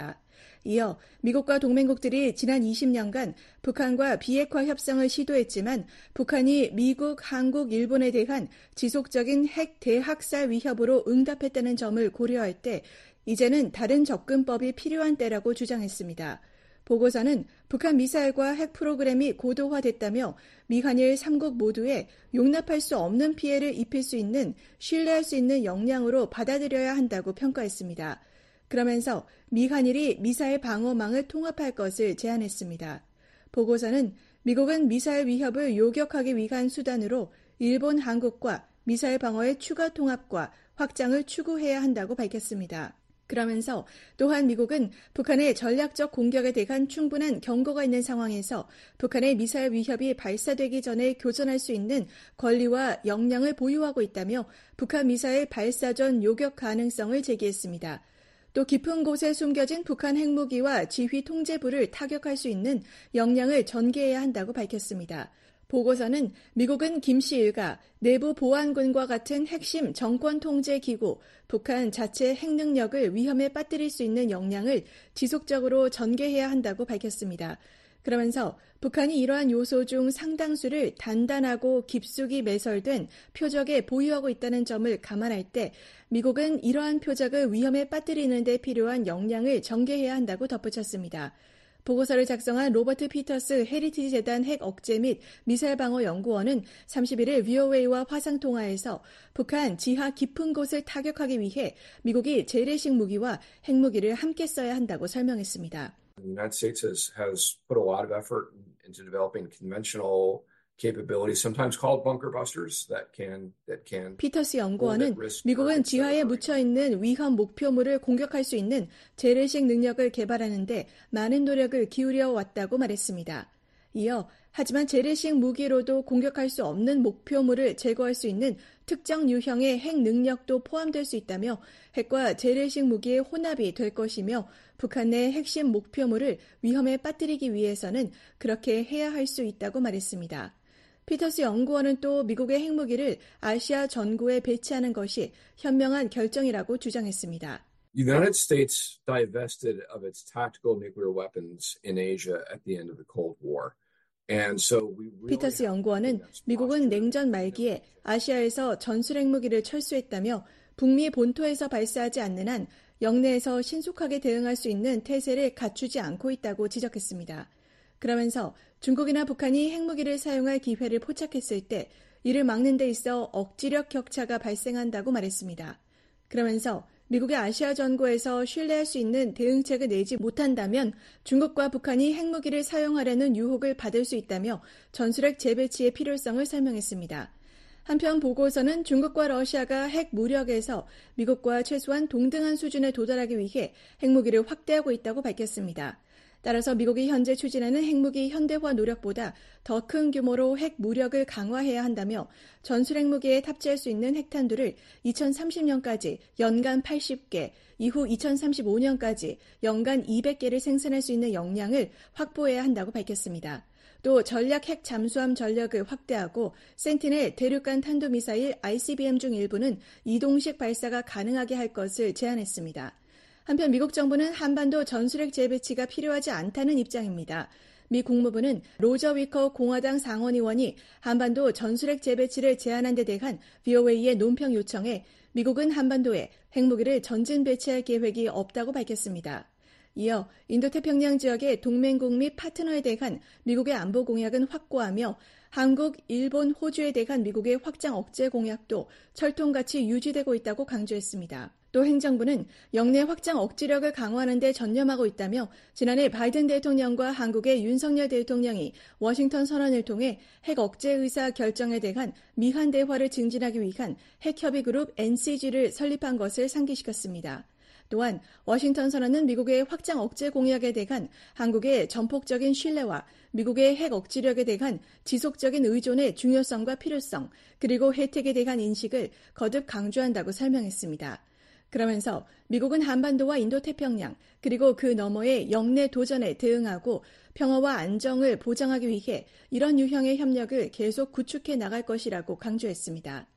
이어 미국과 동맹국들이 지난 이십 년간 북한과 비핵화 협상을 시도했지만 북한이 미국, 한국, 일본에 대한 지속적인 핵 대학살 위협으로 응답했다는 점을 고려할 때 이제는 다른 접근법이 필요한 때라고 주장했습니다. 보고서는 북한 미사일과 핵 프로그램이 고도화됐다며 미한일 삼국 모두에 용납할 수 없는 피해를 입힐 수 있는 신뢰할 수 있는 역량으로 받아들여야 한다고 평가했습니다. 그러면서 미한일이 미사일 방어망을 통합할 것을 제안했습니다. 보고서는 미국은 미사일 위협을 요격하기 위한 수단으로 일본, 한국과 미사일 방어의 추가 통합과 확장을 추구해야 한다고 밝혔습니다. 그러면서 또한 미국은 북한의 전략적 공격에 대한 충분한 경고가 있는 상황에서 북한의 미사일 위협이 발사되기 전에 교전할 수 있는 권리와 역량을 보유하고 있다며 북한 미사일 발사 전 요격 가능성을 제기했습니다. 또 깊은 곳에 숨겨진 북한 핵무기와 지휘 통제부를 타격할 수 있는 역량을 전개해야 한다고 밝혔습니다. 보고서는 미국은 김씨 일가, 내부 보안군과 같은 핵심 정권 통제 기구, 북한 자체 핵 능력을 위험에 빠뜨릴 수 있는 역량을 지속적으로 전개해야 한다고 밝혔습니다. 그러면서 북한이 이러한 요소 중 상당수를 단단하고 깊숙이 매설된 표적에 보유하고 있다는 점을 감안할 때 미국은 이러한 표적을 위험에 빠뜨리는 데 필요한 역량을 전개해야 한다고 덧붙였습니다. 보고서를 작성한 로버트 피터스 헤리티지 재단 핵 억제 및 미사일 방어 연구원은 삼십일 일 브이오에이와 화상통화에서 북한 지하 깊은 곳을 타격하기 위해 미국이 재래식 무기와 핵무기를 함께 써야 한다고 설명했습니다. The United States has, has put a lot of effort into developing conventional capabilities, sometimes called bunker busters, that can that can. 피터스 연구원은 미국은 지하에 묻혀 있는 위험 목표물을 공격할 수 있는 재래식 능력을 개발하는데 많은 노력을 기울여 왔다고 말했습니다. 이어 하지만 재래식 무기로도 공격할 수 없는 목표물을 제거할 수 있는 특정 유형의 핵 능력도 포함될 수 있다며 핵과 재래식 무기의 혼합이 될 것이며 북한 내 핵심 목표물을 위험에 빠뜨리기 위해서는 그렇게 해야 할 수 있다고 말했습니다. 피터스 연구원은 또 미국의 핵무기를 아시아 전구에 배치하는 것이 현명한 결정이라고 주장했습니다. The United States divested of its tactical nuclear weapons in Asia at the end of the Cold War. And so we really 피터스 연구원은 미국은 냉전 말기에 아시아에서 전술 핵무기를 철수했다며 북미 본토에서 발사하지 않는 한 영내에서 신속하게 대응할 수 있는 태세를 갖추지 않고 있다고 지적했습니다. 그러면서 중국이나 북한이 핵무기를 사용할 기회를 포착했을 때 이를 막는 데 있어 억지력 격차가 발생한다고 말했습니다. 그러면서 미국의 아시아 전구에서 신뢰할 수 있는 대응책을 내지 못한다면 중국과 북한이 핵무기를 사용하려는 유혹을 받을 수 있다며 전술핵 재배치의 필요성을 설명했습니다. 한편 보고서는 중국과 러시아가 핵 무력에서 미국과 최소한 동등한 수준에 도달하기 위해 핵무기를 확대하고 있다고 밝혔습니다. 따라서 미국이 현재 추진하는 핵무기 현대화 노력보다 더 큰 규모로 핵 무력을 강화해야 한다며 전술 핵무기에 탑재할 수 있는 핵탄두를 이천삼십 년까지 연간 팔십 개, 이후 이천삼십오 년까지 연간 이백 개를 생산할 수 있는 역량을 확보해야 한다고 밝혔습니다. 또 전략 핵 잠수함 전력을 확대하고 센티넬 대륙간 탄도미사일 아이씨비엠 중 일부는 이동식 발사가 가능하게 할 것을 제안했습니다. 한편 미국 정부는 한반도 전술핵 재배치가 필요하지 않다는 입장입니다. 미 국무부는 로저 위커 공화당 상원의원이 한반도 전술핵 재배치를 제안한 데 대한 브이오에이의 논평 요청에 미국은 한반도에 핵무기를 전진 배치할 계획이 없다고 밝혔습니다. 이어 인도태평양 지역의 동맹국 및 파트너에 대한 미국의 안보 공약은 확고하며 한국, 일본, 호주에 대한 미국의 확장 억제 공약도 철통같이 유지되고 있다고 강조했습니다. 또 행정부는 영내 확장 억지력을 강화하는 데 전념하고 있다며 지난해 바이든 대통령과 한국의 윤석열 대통령이 워싱턴 선언을 통해 핵 억제 의사 결정에 대한 미한 대화를 증진하기 위한 핵협의그룹 엔씨지를 설립한 것을 상기시켰습니다. 또한 워싱턴 선언은 미국의 확장 억제 공약에 대한 한국의 전폭적인 신뢰와 미국의 핵 억지력에 대한 지속적인 의존의 중요성과 필요성, 그리고 혜택에 대한 인식을 거듭 강조한다고 설명했습니다. 그러면서 미국은 한반도와 인도태평양 그리고 그 너머의 영내 도전에 대응하고 평화와 안정을 보장하기 위해 이런 유형의 협력을 계속 구축해 나갈 것이라고 강조했습니다.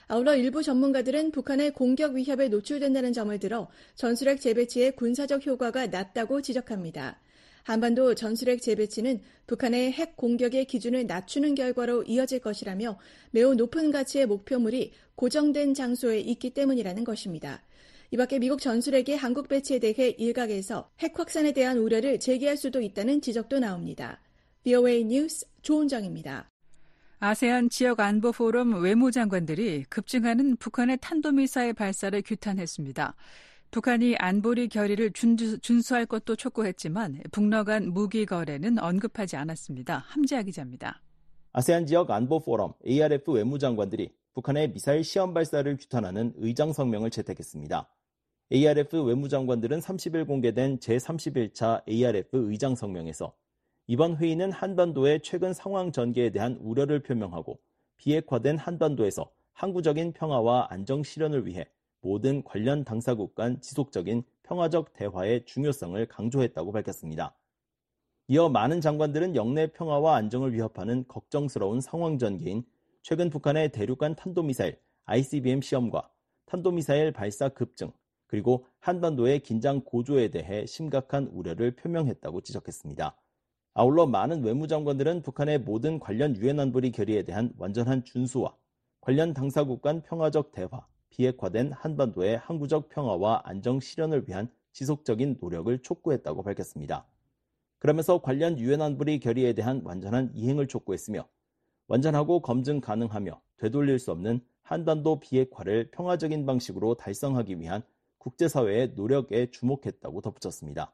아울러 일부 전문가들은 북한의 공격 위협에 노출된다는 점을 들어 전술핵 재배치의 군사적 효과가 낮다고 지적합니다. 한반도 전술핵 재배치는 북한의 핵 공격의 기준을 낮추는 결과로 이어질 것이라며 매우 높은 가치의 목표물이 고정된 장소에 있기 때문이라는 것입니다. 이 밖에 미국 전술핵의 한국 배치에 대해 일각에서 핵 확산에 대한 우려를 제기할 수도 있다는 지적도 나옵니다. 브이오에이 뉴스 조은정입니다. 아세안 지역 안보 포럼 외무장관들이 급증하는 북한의 탄도미사일 발사를 규탄했습니다. 북한이 안보리 결의를 준수, 준수할 것도 촉구했지만 북러 간 무기 거래는 언급하지 않았습니다. 함지아 기자입니다. 아세안 지역 안보 포럼 에이알에프 외무장관들이 북한의 미사일 시험 발사를 규탄하는 의장 성명을 채택했습니다. 에이알에프 외무장관들은 삼십 일 공개된 제삼십일 차 에이알에프 의장 성명에서 이번 회의는 한반도의 최근 상황 전개에 대한 우려를 표명하고 비핵화된 한반도에서 항구적인 평화와 안정 실현을 위해 모든 관련 당사국 간 지속적인 평화적 대화의 중요성을 강조했다고 밝혔습니다. 이어 많은 장관들은 영내 평화와 안정을 위협하는 걱정스러운 상황 전개인 최근 북한의 대륙간 탄도미사일 아이씨비엠 시험과 탄도미사일 발사 급증, 그리고 한반도의 긴장 고조에 대해 심각한 우려를 표명했다고 지적했습니다. 아울러 많은 외무장관들은 북한의 모든 관련 유엔 안보리 결의에 대한 완전한 준수와 관련 당사국 간 평화적 대화, 비핵화된 한반도의 항구적 평화와 안정 실현을 위한 지속적인 노력을 촉구했다고 밝혔습니다. 그러면서 관련 유엔 안보리 결의에 대한 완전한 이행을 촉구했으며 완전하고 검증 가능하며 되돌릴 수 없는 한반도 비핵화를 평화적인 방식으로 달성하기 위한 국제사회의 노력에 주목했다고 덧붙였습니다.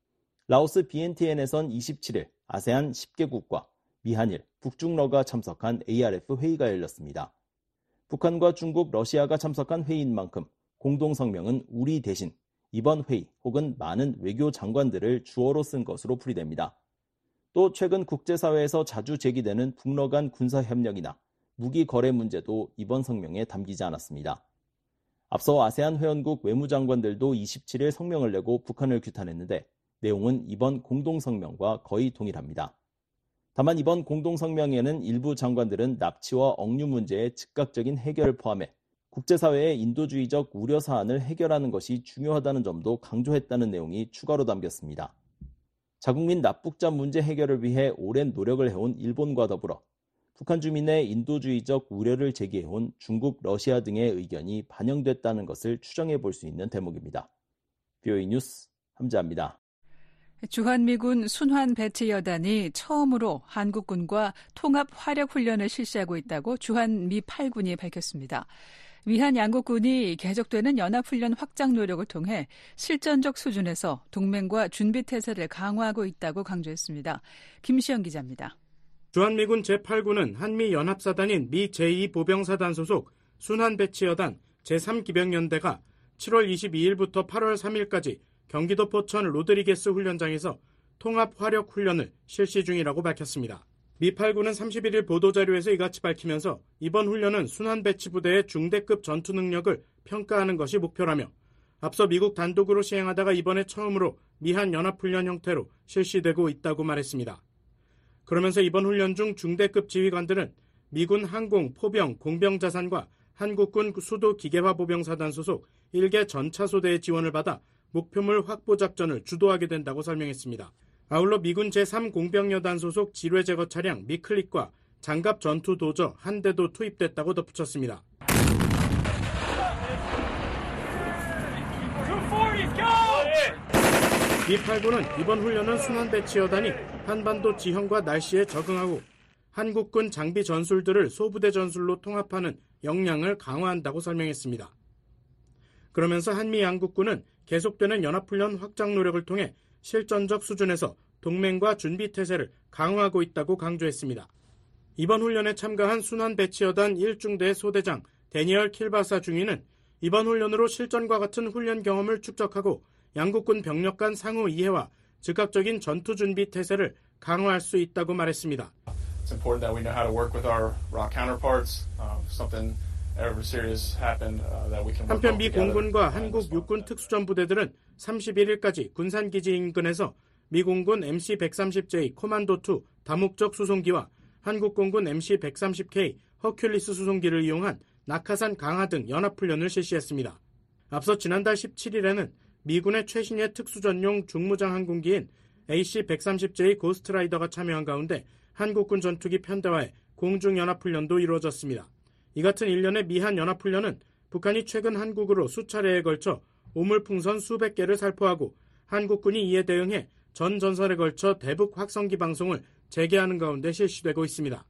라오스 비엔티엔에선 이십칠 일 아세안 십 개국과 미한일, 북중러가 참석한 에이알에프 회의가 열렸습니다. 북한과 중국, 러시아가 참석한 회의인 만큼 공동성명은 우리 대신 이번 회의 혹은 많은 외교 장관들을 주어로 쓴 것으로 풀이됩니다. 또 최근 국제사회에서 자주 제기되는 북러 간 군사협력이나 무기 거래 문제도 이번 성명에 담기지 않았습니다. 앞서 아세안 회원국 외무장관들도 이십칠 일 성명을 내고 북한을 규탄했는데 내용은 이번 공동성명과 거의 동일합니다. 다만 이번 공동성명에는 일부 장관들은 납치와 억류 문제의 즉각적인 해결을 포함해 국제사회의 인도주의적 우려 사안을 해결하는 것이 중요하다는 점도 강조했다는 내용이 추가로 담겼습니다. 자국민 납북자 문제 해결을 위해 오랜 노력을 해온 일본과 더불어 북한 주민의 인도주의적 우려를 제기해온 중국, 러시아 등의 의견이 반영됐다는 것을 추정해 볼 수 있는 대목입니다. 브이오에이 뉴스 함지아입니다. 주한미군 순환 배치 여단이 처음으로 한국군과 통합 화력 훈련을 실시하고 있다고 주한미 팔 군이 밝혔습니다. 미한 양국군이 계속되는 연합훈련 확장 노력을 통해 실전적 수준에서 동맹과 준비태세를 강화하고 있다고 강조했습니다. 김시영 기자입니다. 주한미군 제팔 군은 한미연합사단인 미 제이 보병사단 소속 순환배치여단 제삼 기병연대가 칠월 이십이일부터 팔월 삼일까지 경기도 포천 로드리게스 훈련장에서 통합 화력 훈련을 실시 중이라고 밝혔습니다. 미 팔 군은 삼십일 일 보도자료에서 이같이 밝히면서 이번 훈련은 순환배치부대의 중대급 전투 능력을 평가하는 것이 목표라며 앞서 미국 단독으로 시행하다가 이번에 처음으로 미한 연합훈련 형태로 실시되고 있다고 말했습니다. 그러면서 이번 훈련 중 중대급 지휘관들은 미군 항공, 포병, 공병자산과 한국군 수도 기계화보병사단 소속 일 개 전차소대의 지원을 받아 목표물 확보 작전을 주도하게 된다고 설명했습니다. 아울러 미군 제삼 공병여단 소속 지뢰 제거 차량 미클릭과 장갑 전투 도저 한 대도 투입됐다고 덧붙였습니다. 미 팔 군은 이번 훈련은 순환배치여단이 한반도 지형과 날씨에 적응하고 한국군 장비 전술들을 소부대 전술로 통합하는 역량을 강화한다고 설명했습니다. 그러면서 한미 양국군은 계속되는 연합훈련 확장 노력을 통해 실전적 수준에서 동맹과 준비태세를 강화하고 있다고 강조했습니다. 이번 훈련에 참가한 순환배치여단 일 중대 소대장 데니얼 킬바사 중위는 이번 훈련으로 실전과 같은 훈련 경험을 축적하고 양국군 병력 간 상호 이해와 즉각적인 전투 준비 태세를 강화할 수 있다고 말했습니다. It's important that we know how to work with our ROK counterparts. Uh, something ever serious happened uh, that we can work 한편 미 together. 공군과 한국 육군 특수전부대들은 삼십일일까지 군산기지 인근에서 미 공군 엠씨 백삼십 제이 코만도 투 다목적 수송기와 한국 공군 엠씨 백삼십 케이 허큘리스 수송기를 이용한 낙하산 강화 등 연합훈련을 실시했습니다. 앞서 지난달 십칠일에는 미군의 최신의 특수전용 중무장 항공기인 에이씨 백삼십 제이 고스트라이더가 참여한 가운데 한국군 전투기 편대와의 공중연합훈련도 이루어졌습니다. 이 같은 일련의 미한 연합훈련은 북한이 최근 한국으로 수차례에 걸쳐 오물풍선 수백 개를 살포하고 한국군이 이에 대응해 전 전선에 걸쳐 대북 확성기 방송을 재개하는 가운데 실시되고 있습니다.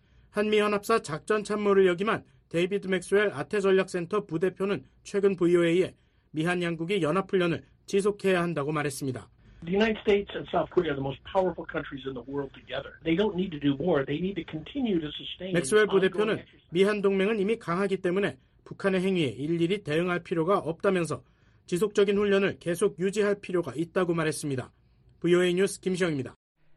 한미연합사 작전참모를 역임한 데이비드 맥스웰 아태전략센터 부대표는 최근 브이오에이에 미한 양국이 연합훈련을 지속해야 한다고 말했습니다. The United States and South Korea are the most powerful countries in the world together. They don't need to do more. They need to continue to sustain. 맥스웰 부대표는 미한 동맹은 이미 강하기 때문에 북한의 행위에 일일이 대응할 필요가 없다면서 지속적인 훈련을 계속 유지할 필요가 있다고 말했습니다. 브이오에이 뉴스 김시영입니다.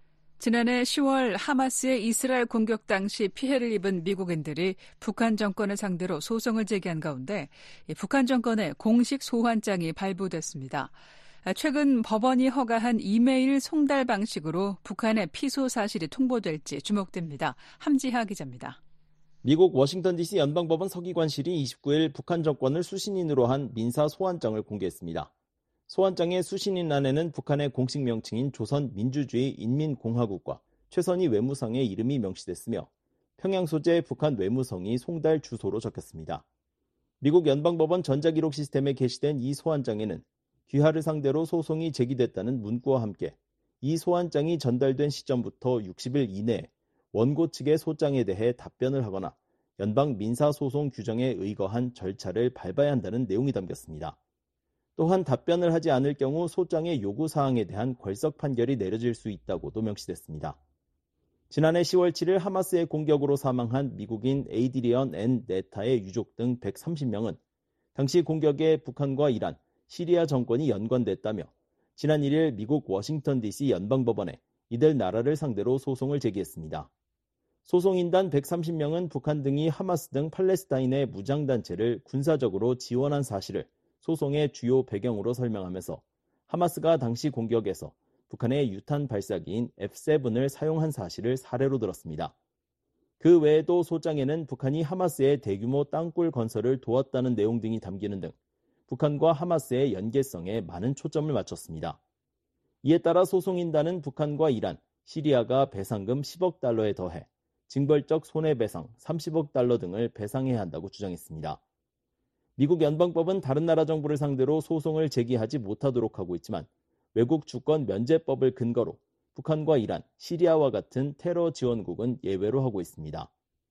지난해 시월 하마스의 이스라엘 공격 당시 피해를 입은 미국인들이 북한 정권을 상대로 소송을 제기한 가운데 북한 정권의 공식 소환장이 발부됐습니다. 최근 법원이 허가한 이메일 송달 방식으로 북한의 피소 사실이 통보될지 주목됩니다. 함지하 기자입니다. 미국 워싱턴 디씨 연방법원 서기관실이 이십구일 북한 정권을 수신인으로 한 민사 소환장을 공개했습니다. 소환장의 수신인란에는 북한의 공식 명칭인 조선민주주의 인민공화국과 최선희 외무성의 이름이 명시됐으며 평양 소재 북한 외무성이 송달 주소로 적혔습니다. 미국 연방법원 전자기록 시스템에 게시된 이 소환장에는 귀하를 상대로 소송이 제기됐다는 문구와 함께 이 소환장이 전달된 시점부터 육십일 이내에 원고 측의 소장에 대해 답변을 하거나 연방 민사소송 규정에 의거한 절차를 밟아야 한다는 내용이 담겼습니다. 또한 답변을 하지 않을 경우 소장의 요구사항에 대한 궐석 판결이 내려질 수 있다고도 명시됐습니다. 지난해 시월 칠일 하마스의 공격으로 사망한 미국인 에이드리언 앤 네타의 유족 등 백삼십 명은 당시 공격에 북한과 이란, 시리아 정권이 연관됐다며 지난 일일 미국 워싱턴 디씨 연방법원에 이들 나라를 상대로 소송을 제기했습니다. 소송인단 백삼십 명은 북한 등이 하마스 등 팔레스타인의 무장단체를 군사적으로 지원한 사실을 소송의 주요 배경으로 설명하면서 하마스가 당시 공격에서 북한의 유탄 발사기인 에프 세븐을 사용한 사실을 사례로 들었습니다. 그 외에도 소장에는 북한이 하마스의 대규모 땅굴 건설을 도왔다는 내용 등이 담기는 등 북한과 하마스의 연계성에 많은 초점을 맞췄습니다. 이에 따라 소송인단은 북한과 이란, 시리아가 배상금 십억 달러에 더해 징벌적 손해배상 삼십억 달러 등을 배상해야 한다고 주장했습니다. 미국 연방법은 다른 나라 정부를 상대로 소송을 제기하지 못하도록 하고 있지만 외국 주권 면제법을 근거로 북한과 이란, 시리아와 같은 테러 지원국은 예외로 하고 있습니다.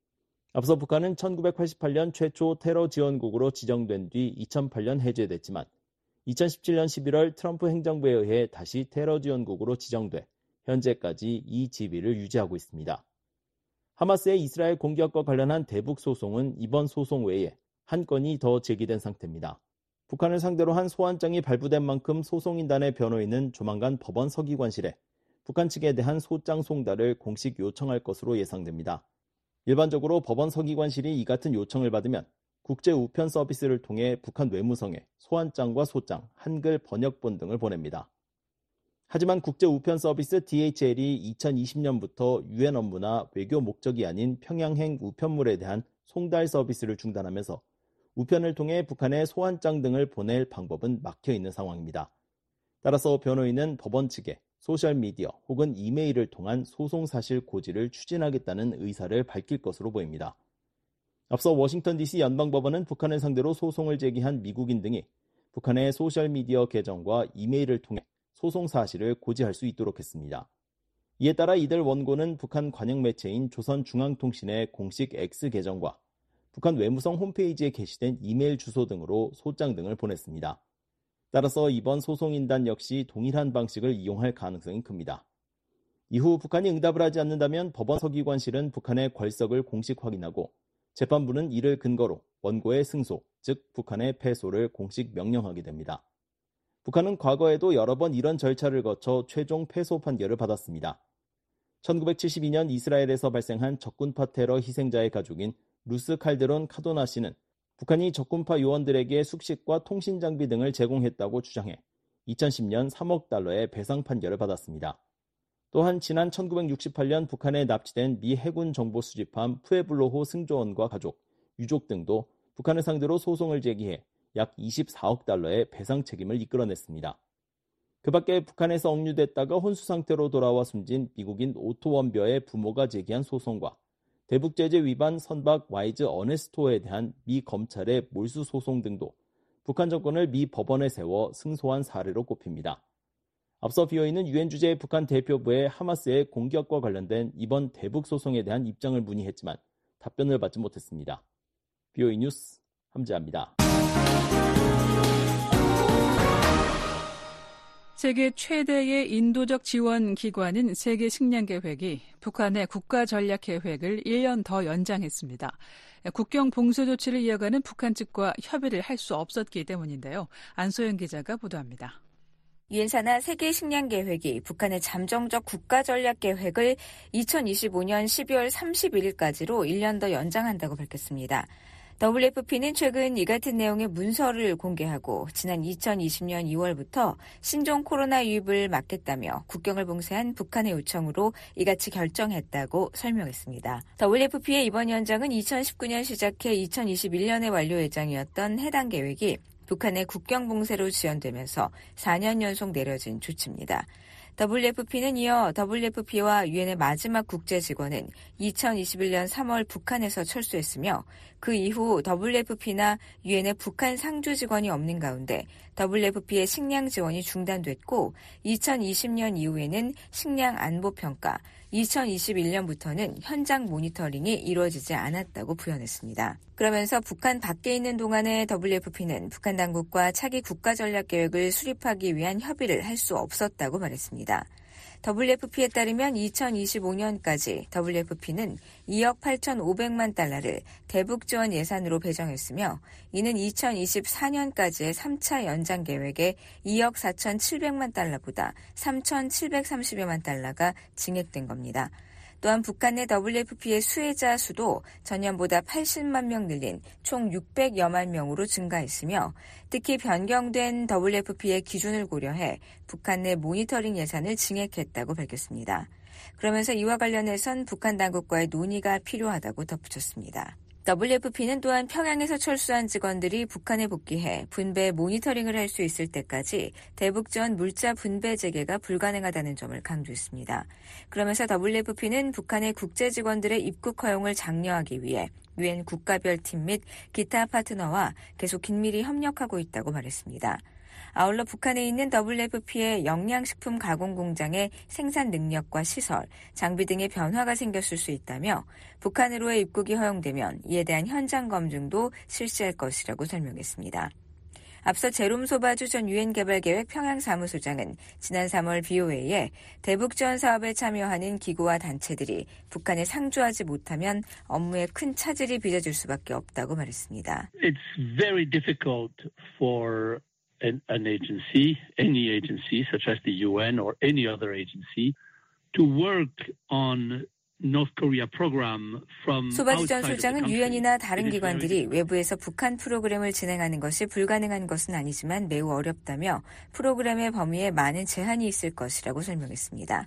앞서 북한은 천구백팔십팔년 최초 테러 지원국으로 지정된 뒤 이천팔년 해제됐지만 이천십칠년 십일월 트럼프 행정부에 의해 다시 테러 지원국으로 지정돼 현재까지 이 지위를 유지하고 있습니다. 하마스의 이스라엘 공격과 관련한 대북 소송은 이번 소송 외에 한 건이 더 제기된 상태입니다. 북한을 상대로 한 소환장이 발부된 만큼 소송인단의 변호인은 조만간 법원 서기관실에 북한 측에 대한 소장 송달을 공식 요청할 것으로 예상됩니다. 일반적으로 법원 서기관실이 이 같은 요청을 받으면 국제 우편 서비스를 통해 북한 외무성에 소환장과 소장, 한글 번역본 등을 보냅니다. 하지만 국제 우편 서비스 디에이치엘이 이천이십년부터 유엔 업무나 외교 목적이 아닌 평양행 우편물에 대한 송달 서비스를 중단하면서 우편을 통해 북한에 소환장 등을 보낼 방법은 막혀 있는 상황입니다. 따라서 변호인은 법원 측에 소셜미디어 혹은 이메일을 통한 소송 사실 고지를 추진하겠다는 의사를 밝힐 것으로 보입니다. 앞서 워싱턴 디씨 연방법원은 북한을 상대로 소송을 제기한 미국인 등이 북한의 소셜미디어 계정과 이메일을 통해 소송 사실을 고지할 수 있도록 했습니다. 이에 따라 이들 원고는 북한 관영 매체인 조선중앙통신의 공식 X 계정과 북한 외무성 홈페이지에 게시된 이메일 주소 등으로 소장 등을 보냈습니다. 따라서 이번 소송인단 역시 동일한 방식을 이용할 가능성이 큽니다. 이후 북한이 응답을 하지 않는다면 법원 서기관실은 북한의 궐석을 공식 확인하고 재판부는 이를 근거로 원고의 승소, 즉 북한의 패소를 공식 명령하게 됩니다. 북한은 과거에도 여러 번 이런 절차를 거쳐 최종 패소 판결을 받았습니다. 천구백칠십이년 이스라엘에서 발생한 적군파 테러 희생자의 가족인 루스 칼데론 카도나 씨는 북한이 적군파 요원들에게 숙식과 통신 장비 등을 제공했다고 주장해 이천십년 삼억 달러의 배상 판결을 받았습니다. 또한 지난 천구백육십팔년 북한에 납치된 미 해군 정보 수집함 푸에블로호 승조원과 가족, 유족 등도 북한을 상대로 소송을 제기해 약 이십사억 달러의 배상 책임을 이끌어냈습니다. 그 밖에 북한에서 억류됐다가 혼수 상태로 돌아와 숨진 미국인 오토 원벼의 부모가 제기한 소송과 대북제재 위반 선박 와이즈 어네스토에 대한 미 검찰의 몰수 소송 등도 북한 정권을 미 법원에 세워 승소한 사례로 꼽힙니다. 앞서 브이오에이는 유엔 주재 북한 대표부의 하마스의 공격과 관련된 이번 대북 소송에 대한 입장을 문의했지만 답변을 받지 못했습니다. 브이오에이 뉴스 함재합니다. 세계 최대의 인도적 지원 기관인 세계식량계획이 북한의 국가전략계획을 일 년 더 연장했습니다. 국경 봉쇄 조치를 이어가는 북한 측과 협의를 할 수 없었기 때문인데요. 안소영 기자가 보도합니다. 유엔 산하 세계식량계획이 북한의 잠정적 국가전략계획을 이천이십오년 십이월 삼십일일까지로 일 년 더 연장한다고 밝혔습니다. 더블유에프피는 최근 이 같은 내용의 문서를 공개하고 지난 이천이십년 이월부터 신종 코로나 유입을 막겠다며 국경을 봉쇄한 북한의 요청으로 이같이 결정했다고 설명했습니다. 더블유에프피의 이번 연장은 이천십구년 시작해 이천이십일년에 완료 예정이었던 해당 계획이 북한의 국경 봉쇄로 지연되면서 사 년 연속 내려진 조치입니다. 더블유에프피는 이어 더블유에프피와 유엔의 마지막 국제 직원은 이천이십일년 삼월 북한에서 철수했으며 그 이후 더블유에프피나 유엔의 북한 상주 직원이 없는 가운데 더블유에프피의 식량 지원이 중단됐고 이천이십년 이후에는 식량 안보 평가, 이천이십일년부터는 현장 모니터링이 이루어지지 않았다고 부연했습니다. 그러면서 북한 밖에 있는 동안에 더블유에프피는 북한 당국과 차기 국가전략계획을 수립하기 위한 협의를 할 수 없었다고 말했습니다. 더블유에프피에 따르면 이천이십오년까지 더블유에프피는 이억 팔천오백만 달러를 대북 지원 예산으로 배정했으며 이는 이천이십사년까지의 삼 차 연장 계획에 이억 사천칠백만 달러보다 삼천칠백삼십여만 달러가 증액된 겁니다. 또한 북한 내 더블유에프피의 수혜자 수도 전년보다 팔십만 명 늘린 총 육백여만 명으로 증가했으며 특히 변경된 더블유에프피의 기준을 고려해 북한 내 모니터링 예산을 증액했다고 밝혔습니다. 그러면서 이와 관련해선 북한 당국과의 논의가 필요하다고 덧붙였습니다. 더블유에프피는 또한 평양에서 철수한 직원들이 북한에 복귀해 분배 모니터링을 할 수 있을 때까지 대북 지원 물자 분배 재개가 불가능하다는 점을 강조했습니다. 그러면서 더블유에프피는 북한의 국제 직원들의 입국 허용을 장려하기 위해 유엔 국가별 팀 및 기타 파트너와 계속 긴밀히 협력하고 있다고 말했습니다. 아울러 북한에 있는 더블유에프피의 영양식품 가공 공장의 생산 능력과 시설, 장비 등의 변화가 생겼을 수 있다며 북한으로의 입국이 허용되면 이에 대한 현장 검증도 실시할 것이라고 설명했습니다. 앞서 제롬 소바주 전 유엔 개발계획 평양사무소장은 지난 삼월 브이오에이에 대북 지원 사업에 참여하는 기구와 단체들이 북한에 상주하지 못하면 업무에 큰 차질이 빚어질 수밖에 없다고 말했습니다. It's very difficult for An, an agency, any agency, such as the U N or any other agency, to work on North Korea program from 소바주 전 outside of the 소장은 country. 유엔이나 다른 기관들이 외부에서 북한 프로그램을 진행하는 것이 불가능한 것은 아니지만 매우 어렵다며 프로그램의 범위에 많은 제한이 있을 것이라고 설명했습니다.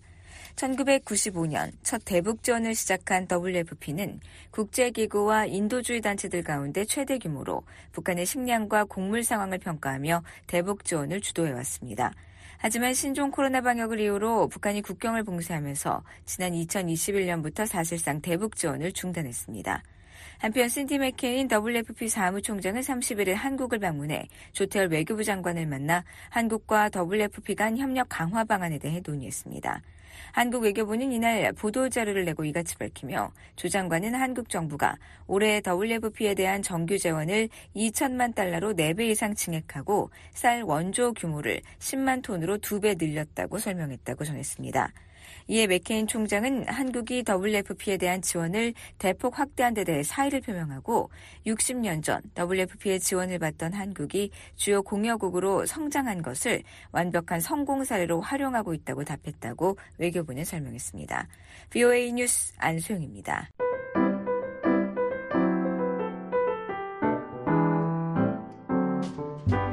천구백구십오년 첫 대북 지원을 시작한 더블유에프피는 국제기구와 인도주의 단체들 가운데 최대 규모로 북한의 식량과 곡물 상황을 평가하며 대북 지원을 주도해왔습니다. 하지만 신종 코로나 방역을 이유로 북한이 국경을 봉쇄하면서 지난 이천이십일년부터 사실상 대북 지원을 중단했습니다. 한편 신디 맥케인 더블유에프피 사무총장은 삼십일일 한국을 방문해 조태열 외교부 장관을 만나 한국과 더블유에프피 간 협력 강화 방안에 대해 논의했습니다. 한국 외교부는 이날 보도자료를 내고 이같이 밝히며 조 장관은 한국 정부가 올해 더블유에프피에 대한 정규 재원을 이천만 달러로 네 배 이상 증액하고 쌀 원조 규모를 십만 톤으로 두 배 늘렸다고 설명했다고 전했습니다. 이에 맥케인 총장은 한국이 더블유에프피에 대한 지원을 대폭 확대한 데 대해 사의를 표명하고 육십 년 전 더블유에프피의 지원을 받던 한국이 주요 공여국으로 성장한 것을 완벽한 성공 사례로 활용하고 있다고 답했다고 외교부는 설명했습니다. 브이오에이 뉴스 안소영입니다.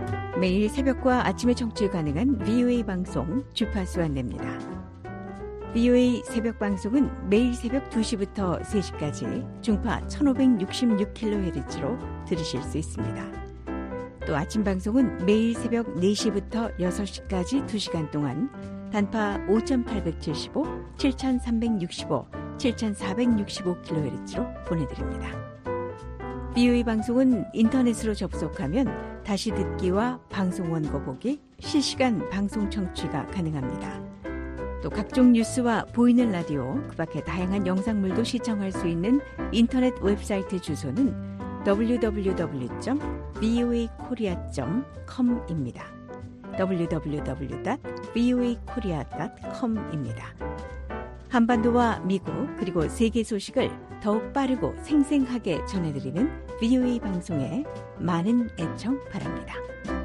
매일 새벽과 아침에 청취 가능한 브이오에이 방송 주파수 안내입니다. 브이오에이 새벽 방송은 매일 새벽 두 시부터 세 시까지 중파 천오백육십육 킬로헤르츠로 들으실 수 있습니다. 또 아침 방송은 매일 새벽 네 시부터 여섯 시까지 두 시간 동안 단파 오천팔백칠십오, 칠천삼백육십오, 칠천사백육십오 킬로헤르츠로 보내드립니다. 브이오에이 방송은 인터넷으로 접속하면 다시 듣기와 방송 원고 보기, 실시간 방송 청취가 가능합니다. 또 각종 뉴스와 보이는 라디오, 그 밖에 다양한 영상물도 시청할 수 있는 인터넷 웹사이트 주소는 더블유 더블유 더블유 점 브이오에이 코리아 점 컴입니다. 더블유 더블유 더블유 닷 브이오에이 코리아 닷 컴입니다. 한반도와 미국 그리고 세계 소식을 더욱 빠르고 생생하게 전해드리는 브이오에이 방송에 많은 애청 바랍니다.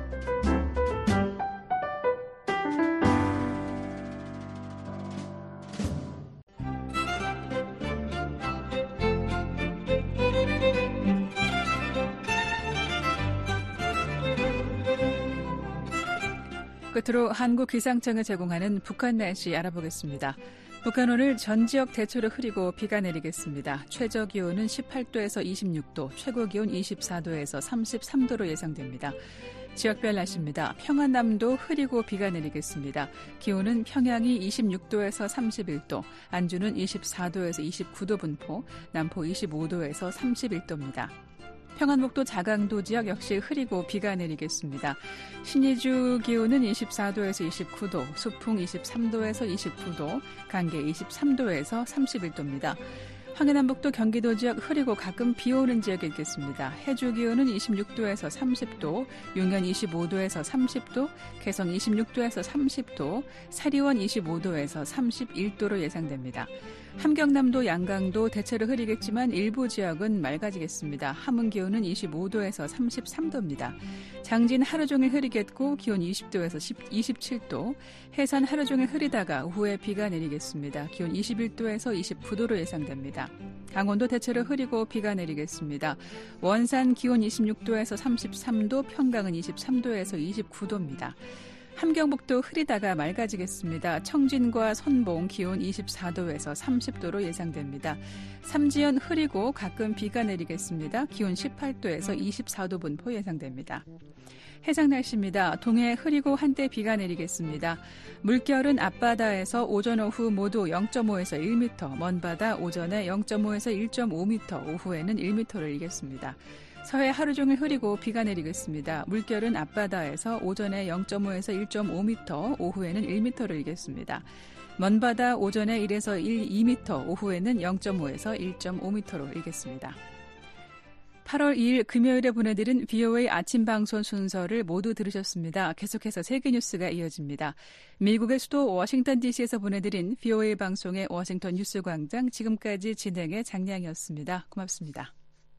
끝으로 한국기상청이 제공하는 북한 날씨 알아보겠습니다. 북한 오늘 전 지역 대체로 흐리고 비가 내리겠습니다. 최저 기온은 십팔 도에서 이십육 도, 최고 기온 이십사 도에서 삼십삼 도로 예상됩니다. 지역별 날씨입니다. 평안남도 흐리고 비가 내리겠습니다. 기온은 평양이 이십육 도에서 삼십일 도, 안주는 이십사 도에서 이십구 도 분포, 남포 이십오 도에서 삼십일 도입니다. 평안북도 자강도 지역 역시 흐리고 비가 내리겠습니다. 신의주 기온은 이십사 도에서 이십구 도, 수풍 이십삼 도에서 이십구 도, 간계 이십삼 도에서 삼십일 도입니다. 황해남북도 경기도 지역 흐리고 가끔 비 오는 지역이 있겠습니다. 해주 기온은 이십육 도에서 삼십 도, 용현 이십오 도에서 삼십 도, 개성 이십육 도에서 삼십 도, 사리원 이십오 도에서 삼십일 도로 예상됩니다. 함경남도 양강도 대체로 흐리겠지만 일부 지역은 맑아지겠습니다. 함흥 기온은 이십오 도에서 삼십삼 도입니다. 장진 하루 종일 흐리겠고 기온 이십 도에서 이십칠 도, 해산 하루 종일 흐리다가 오후에 비가 내리겠습니다. 기온 이십일 도에서 이십구 도로 예상됩니다. 강원도 대체로 흐리고 비가 내리겠습니다. 원산 기온 이십육 도에서 삼십삼 도, 평강은 이십삼 도에서 이십구 도입니다. 함경북도 흐리다가 맑아지겠습니다. 청진과 선봉 기온 이십사 도에서 삼십 도로 예상됩니다. 삼지연 흐리고 가끔 비가 내리겠습니다. 기온 십팔 도에서 이십사 도 분포 예상됩니다. 해상 날씨입니다. 동해 흐리고 한때 비가 내리겠습니다. 물결은 앞바다에서 오전 오후 모두 영 점 오에서 일 미터, 먼바다 오전에 영 점 오에서 일 점 오 미터, 오후에는 일 미터를 일겠습니다. 서해 하루 종일 흐리고 비가 내리겠습니다. 물결은 앞바다에서 오전에 영 점 오에서 일 점 오 미터, 오후에는 일 미터를 일겠습니다. 먼바다 오전에 일에서 일, 이 미터, 오후에는 영 점 오에서 일 점 오 미터로 일겠습니다. 팔월 이일 금요일에 보내드린 브이오에이 아침 방송 순서를 모두 들으셨습니다. 계속해서 세계 뉴스가 이어집니다. 미국의 수도 워싱턴 디씨에서 보내드린 브이오에이 방송의 워싱턴 뉴스 광장, 지금까지 진행의 장량이었습니다. 고맙습니다.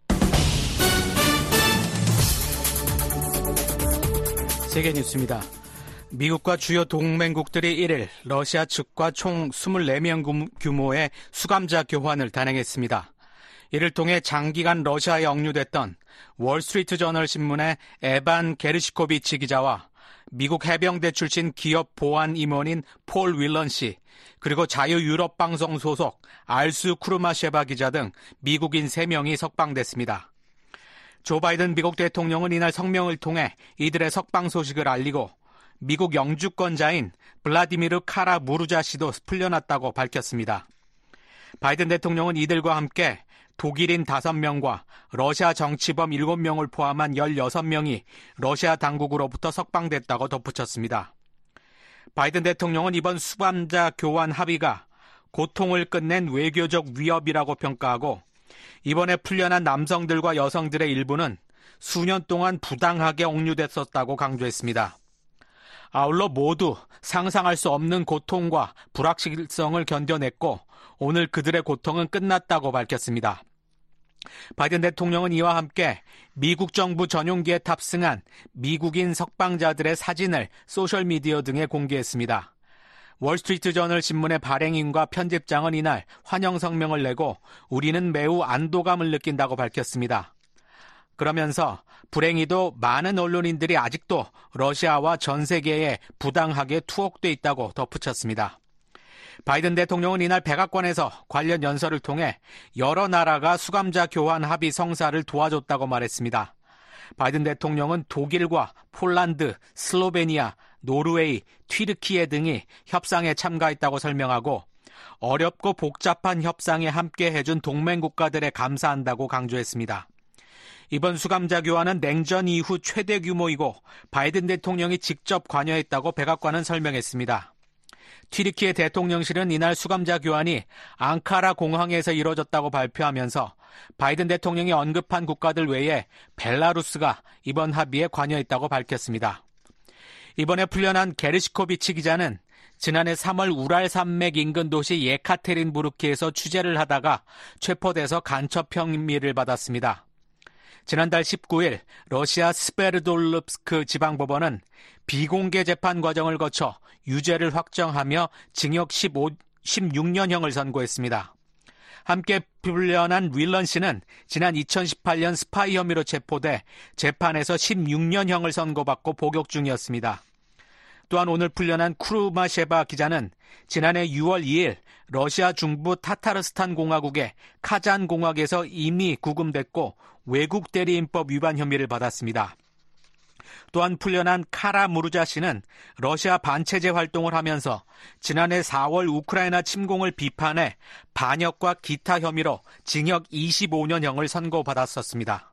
세계 뉴스입니다. 미국과 주요 동맹국들이 일일 러시아 측과 총 이십사 명 규모의 수감자 교환을 단행했습니다. 이를 통해 장기간 러시아에 억류됐던 월스트리트 저널 신문의 에반 게르시코비치 기자와 미국 해병대 출신 기업 보안 임원인 폴 윌런 씨, 그리고 자유유럽방송 소속 알수 쿠르마셰바 기자 등 미국인 세 명이 석방됐습니다. 조 바이든 미국 대통령은 이날 성명을 통해 이들의 석방 소식을 알리고 미국 영주권자인 블라디미르 카라 무르자 씨도 풀려났다고 밝혔습니다. 바이든 대통령은 이들과 함께 독일인 다섯 명과 러시아 정치범 일곱 명을 포함한 열여섯 명이 러시아 당국으로부터 석방됐다고 덧붙였습니다. 바이든 대통령은 이번 수감자 교환 합의가 고통을 끝낸 외교적 위협이라고 평가하고 이번에 풀려난 남성들과 여성들의 일부는 수년 동안 부당하게 억류됐었다고 강조했습니다. 아울러 모두 상상할 수 없는 고통과 불확실성을 견뎌냈고 오늘 그들의 고통은 끝났다고 밝혔습니다. 바이든 대통령은 이와 함께 미국 정부 전용기에 탑승한 미국인 석방자들의 사진을 소셜미디어 등에 공개했습니다. 월스트리트 저널 신문의 발행인과 편집장은 이날 환영 성명을 내고 우리는 매우 안도감을 느낀다고 밝혔습니다. 그러면서 불행히도 많은 언론인들이 아직도 러시아와 전 세계에 부당하게 투옥돼 있다고 덧붙였습니다. 바이든 대통령은 이날 백악관에서 관련 연설을 통해 여러 나라가 수감자 교환 합의 성사를 도와줬다고 말했습니다. 바이든 대통령은 독일과 폴란드, 슬로베니아, 노르웨이, 튀르키예 등이 협상에 참가했다고 설명하고 어렵고 복잡한 협상에 함께 해준 동맹 국가들에 감사한다고 강조했습니다. 이번 수감자 교환은 냉전 이후 최대 규모이고 바이든 대통령이 직접 관여했다고 백악관은 설명했습니다. 튀르키예 대통령실은 이날 수감자 교환이 앙카라 공항에서 이뤄졌다고 발표하면서 바이든 대통령이 언급한 국가들 외에 벨라루스가 이번 합의에 관여했다고 밝혔습니다. 이번에 풀려난 게르시코비치 기자는 지난해 삼월 우랄 산맥 인근 도시 예카테린부르크에서 취재를 하다가 체포돼서 간첩 혐의를 받았습니다. 지난달 십구일 러시아 스베르돌롭스크 지방법원은 비공개 재판 과정을 거쳐 유죄를 확정하며 징역 십오, 십육 년형을 선고했습니다. 함께 풀려난 윌런 씨는 지난 이천십팔 년 스파이 혐의로 체포돼 재판에서 십육 년형을 선고받고 복역 중이었습니다. 또한 오늘 풀려난 쿠르마셰바 기자는 지난해 유월 이일 러시아 중부 타타르스탄 공화국의 카잔 공항에서 이미 구금됐고 외국 대리인법 위반 혐의를 받았습니다. 또한 풀려난 카라 무르자 씨는 러시아 반체제 활동을 하면서 지난해 사월 우크라이나 침공을 비판해 반역과 기타 혐의로 징역 이십오 년형을 선고받았었습니다.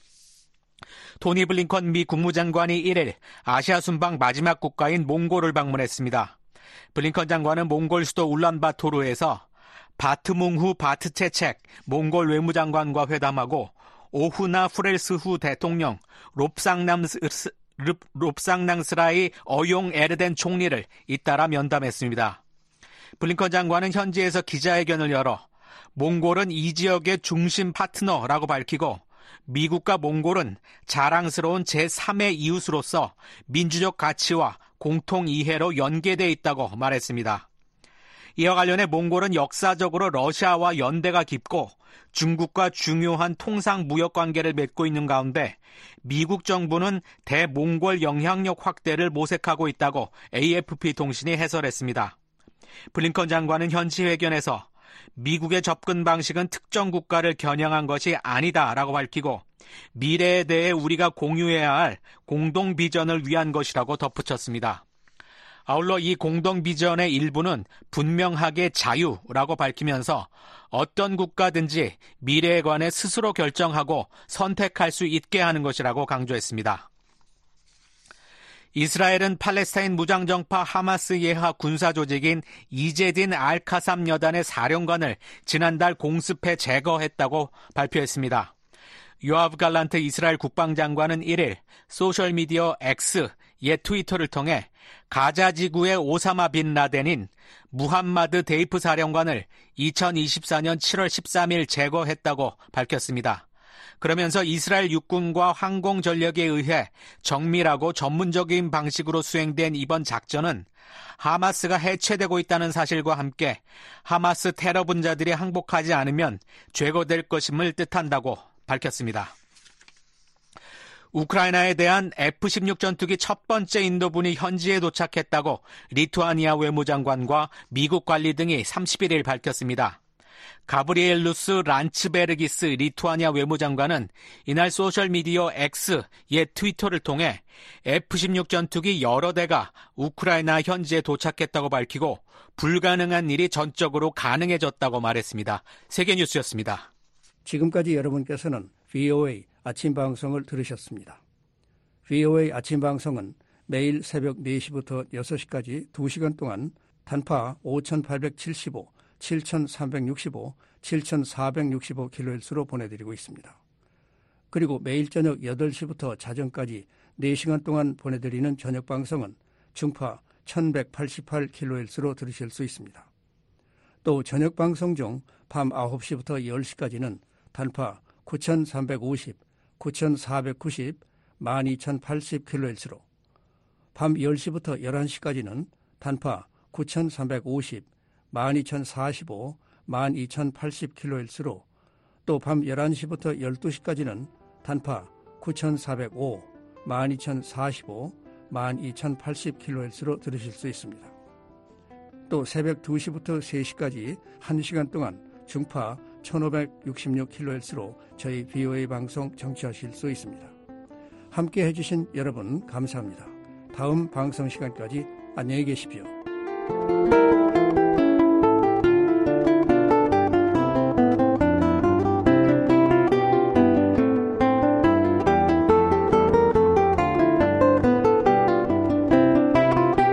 토니 블링컨 미 국무장관이 일일 아시아 순방 마지막 국가인 몽골을 방문했습니다. 블링컨 장관은 몽골 수도 울란바토르에서 바트뭉후 바트체책 몽골 외무장관과 회담하고 오후나 프렐스후 대통령, 롭상남스, 롭상낭스라이 어용 에르덴 총리를 잇따라 면담했습니다. 블링컨 장관은 현지에서 기자회견을 열어 몽골은 이 지역의 중심 파트너라고 밝히고 미국과 몽골은 자랑스러운 제삼의 이웃으로서 민주적 가치와 공통 이해로 연계되어 있다고 말했습니다. 이와 관련해 몽골은 역사적으로 러시아와 연대가 깊고 중국과 중요한 통상 무역 관계를 맺고 있는 가운데 미국 정부는 대몽골 영향력 확대를 모색하고 있다고 에이에프피 통신이 해설했습니다. 블링컨 장관은 현지 회견에서 미국의 접근 방식은 특정 국가를 겨냥한 것이 아니다라고 밝히고 미래에 대해 우리가 공유해야 할 공동 비전을 위한 것이라고 덧붙였습니다. 아울러 이 공동 비전의 일부는 분명하게 자유라고 밝히면서 어떤 국가든지 미래에 관해 스스로 결정하고 선택할 수 있게 하는 것이라고 강조했습니다. 이스라엘은 팔레스타인 무장정파 하마스 예하 군사조직인 이제딘 알카삼 여단의 사령관을 지난달 공습해 제거했다고 발표했습니다. 요아브 갈란트 이스라엘 국방장관은 일일 소셜미디어 X, 옛 트위터를 통해 가자 지구의 오사마 빈 라덴인 무함마드 데이프 사령관을 이천이십사 년 칠월 십삼일 제거했다고 밝혔습니다. 그러면서 이스라엘 육군과 항공 전력에 의해 정밀하고 전문적인 방식으로 수행된 이번 작전은 하마스가 해체되고 있다는 사실과 함께 하마스 테러 분자들이 항복하지 않으면 죄고될 것임을 뜻한다고 밝혔습니다. 우크라이나에 대한 에프 십육 전투기 첫 번째 인도분이 현지에 도착했다고 리투아니아 외무장관과 미국 관리 등이 삼십일일 밝혔습니다. 가브리엘루스 란츠베르기스 리투아니아 외무장관은 이날 소셜미디어 X, 옛 트위터를 통해 에프 십육 전투기 여러 대가 우크라이나 현지에 도착했다고 밝히고 불가능한 일이 전적으로 가능해졌다고 말했습니다. 세계뉴스였습니다. 지금까지 여러분께서는 브이오에이 아침 방송을 들으셨습니다. 브이오에이 아침 방송은 매일 새벽 네 시부터 여섯 시까지 두 시간 동안 단파 오천팔백칠십오, 칠천삼백육십오, 칠천사백육십오 킬로헤르츠로 보내드리고 있습니다. 그리고 매일 저녁 여덟 시부터 자정까지 네 시간 동안 보내드리는 저녁 방송은 중파 천백팔십팔 킬로헤르츠로 들으실 수 있습니다. 또 저녁 방송 중 밤 아홉 시부터 열 시까지는 단파 구천삼백오십, 구천사백구십, 만 이천팔십 킬로헤르츠로 밤 열 시부터 열한 시까지는 단파 구천삼백오십, 만 이천사십오, 만 이천팔십 킬로헤르츠로 또 밤 열한 시부터 열두 시까지는 단파 구천사백오, 만 이천사십오, 만 이천팔십 킬로헤르츠로 들으실 수 있습니다. 또 새벽 두 시부터 세 시까지 한 시간 동안 중파 천오백육십육 킬로헤르츠로 저희 비오에이 방송 청취하실 수 있습니다. 함께 해주신 여러분 감사합니다. 다음 방송 시간까지 안녕히 계십시오.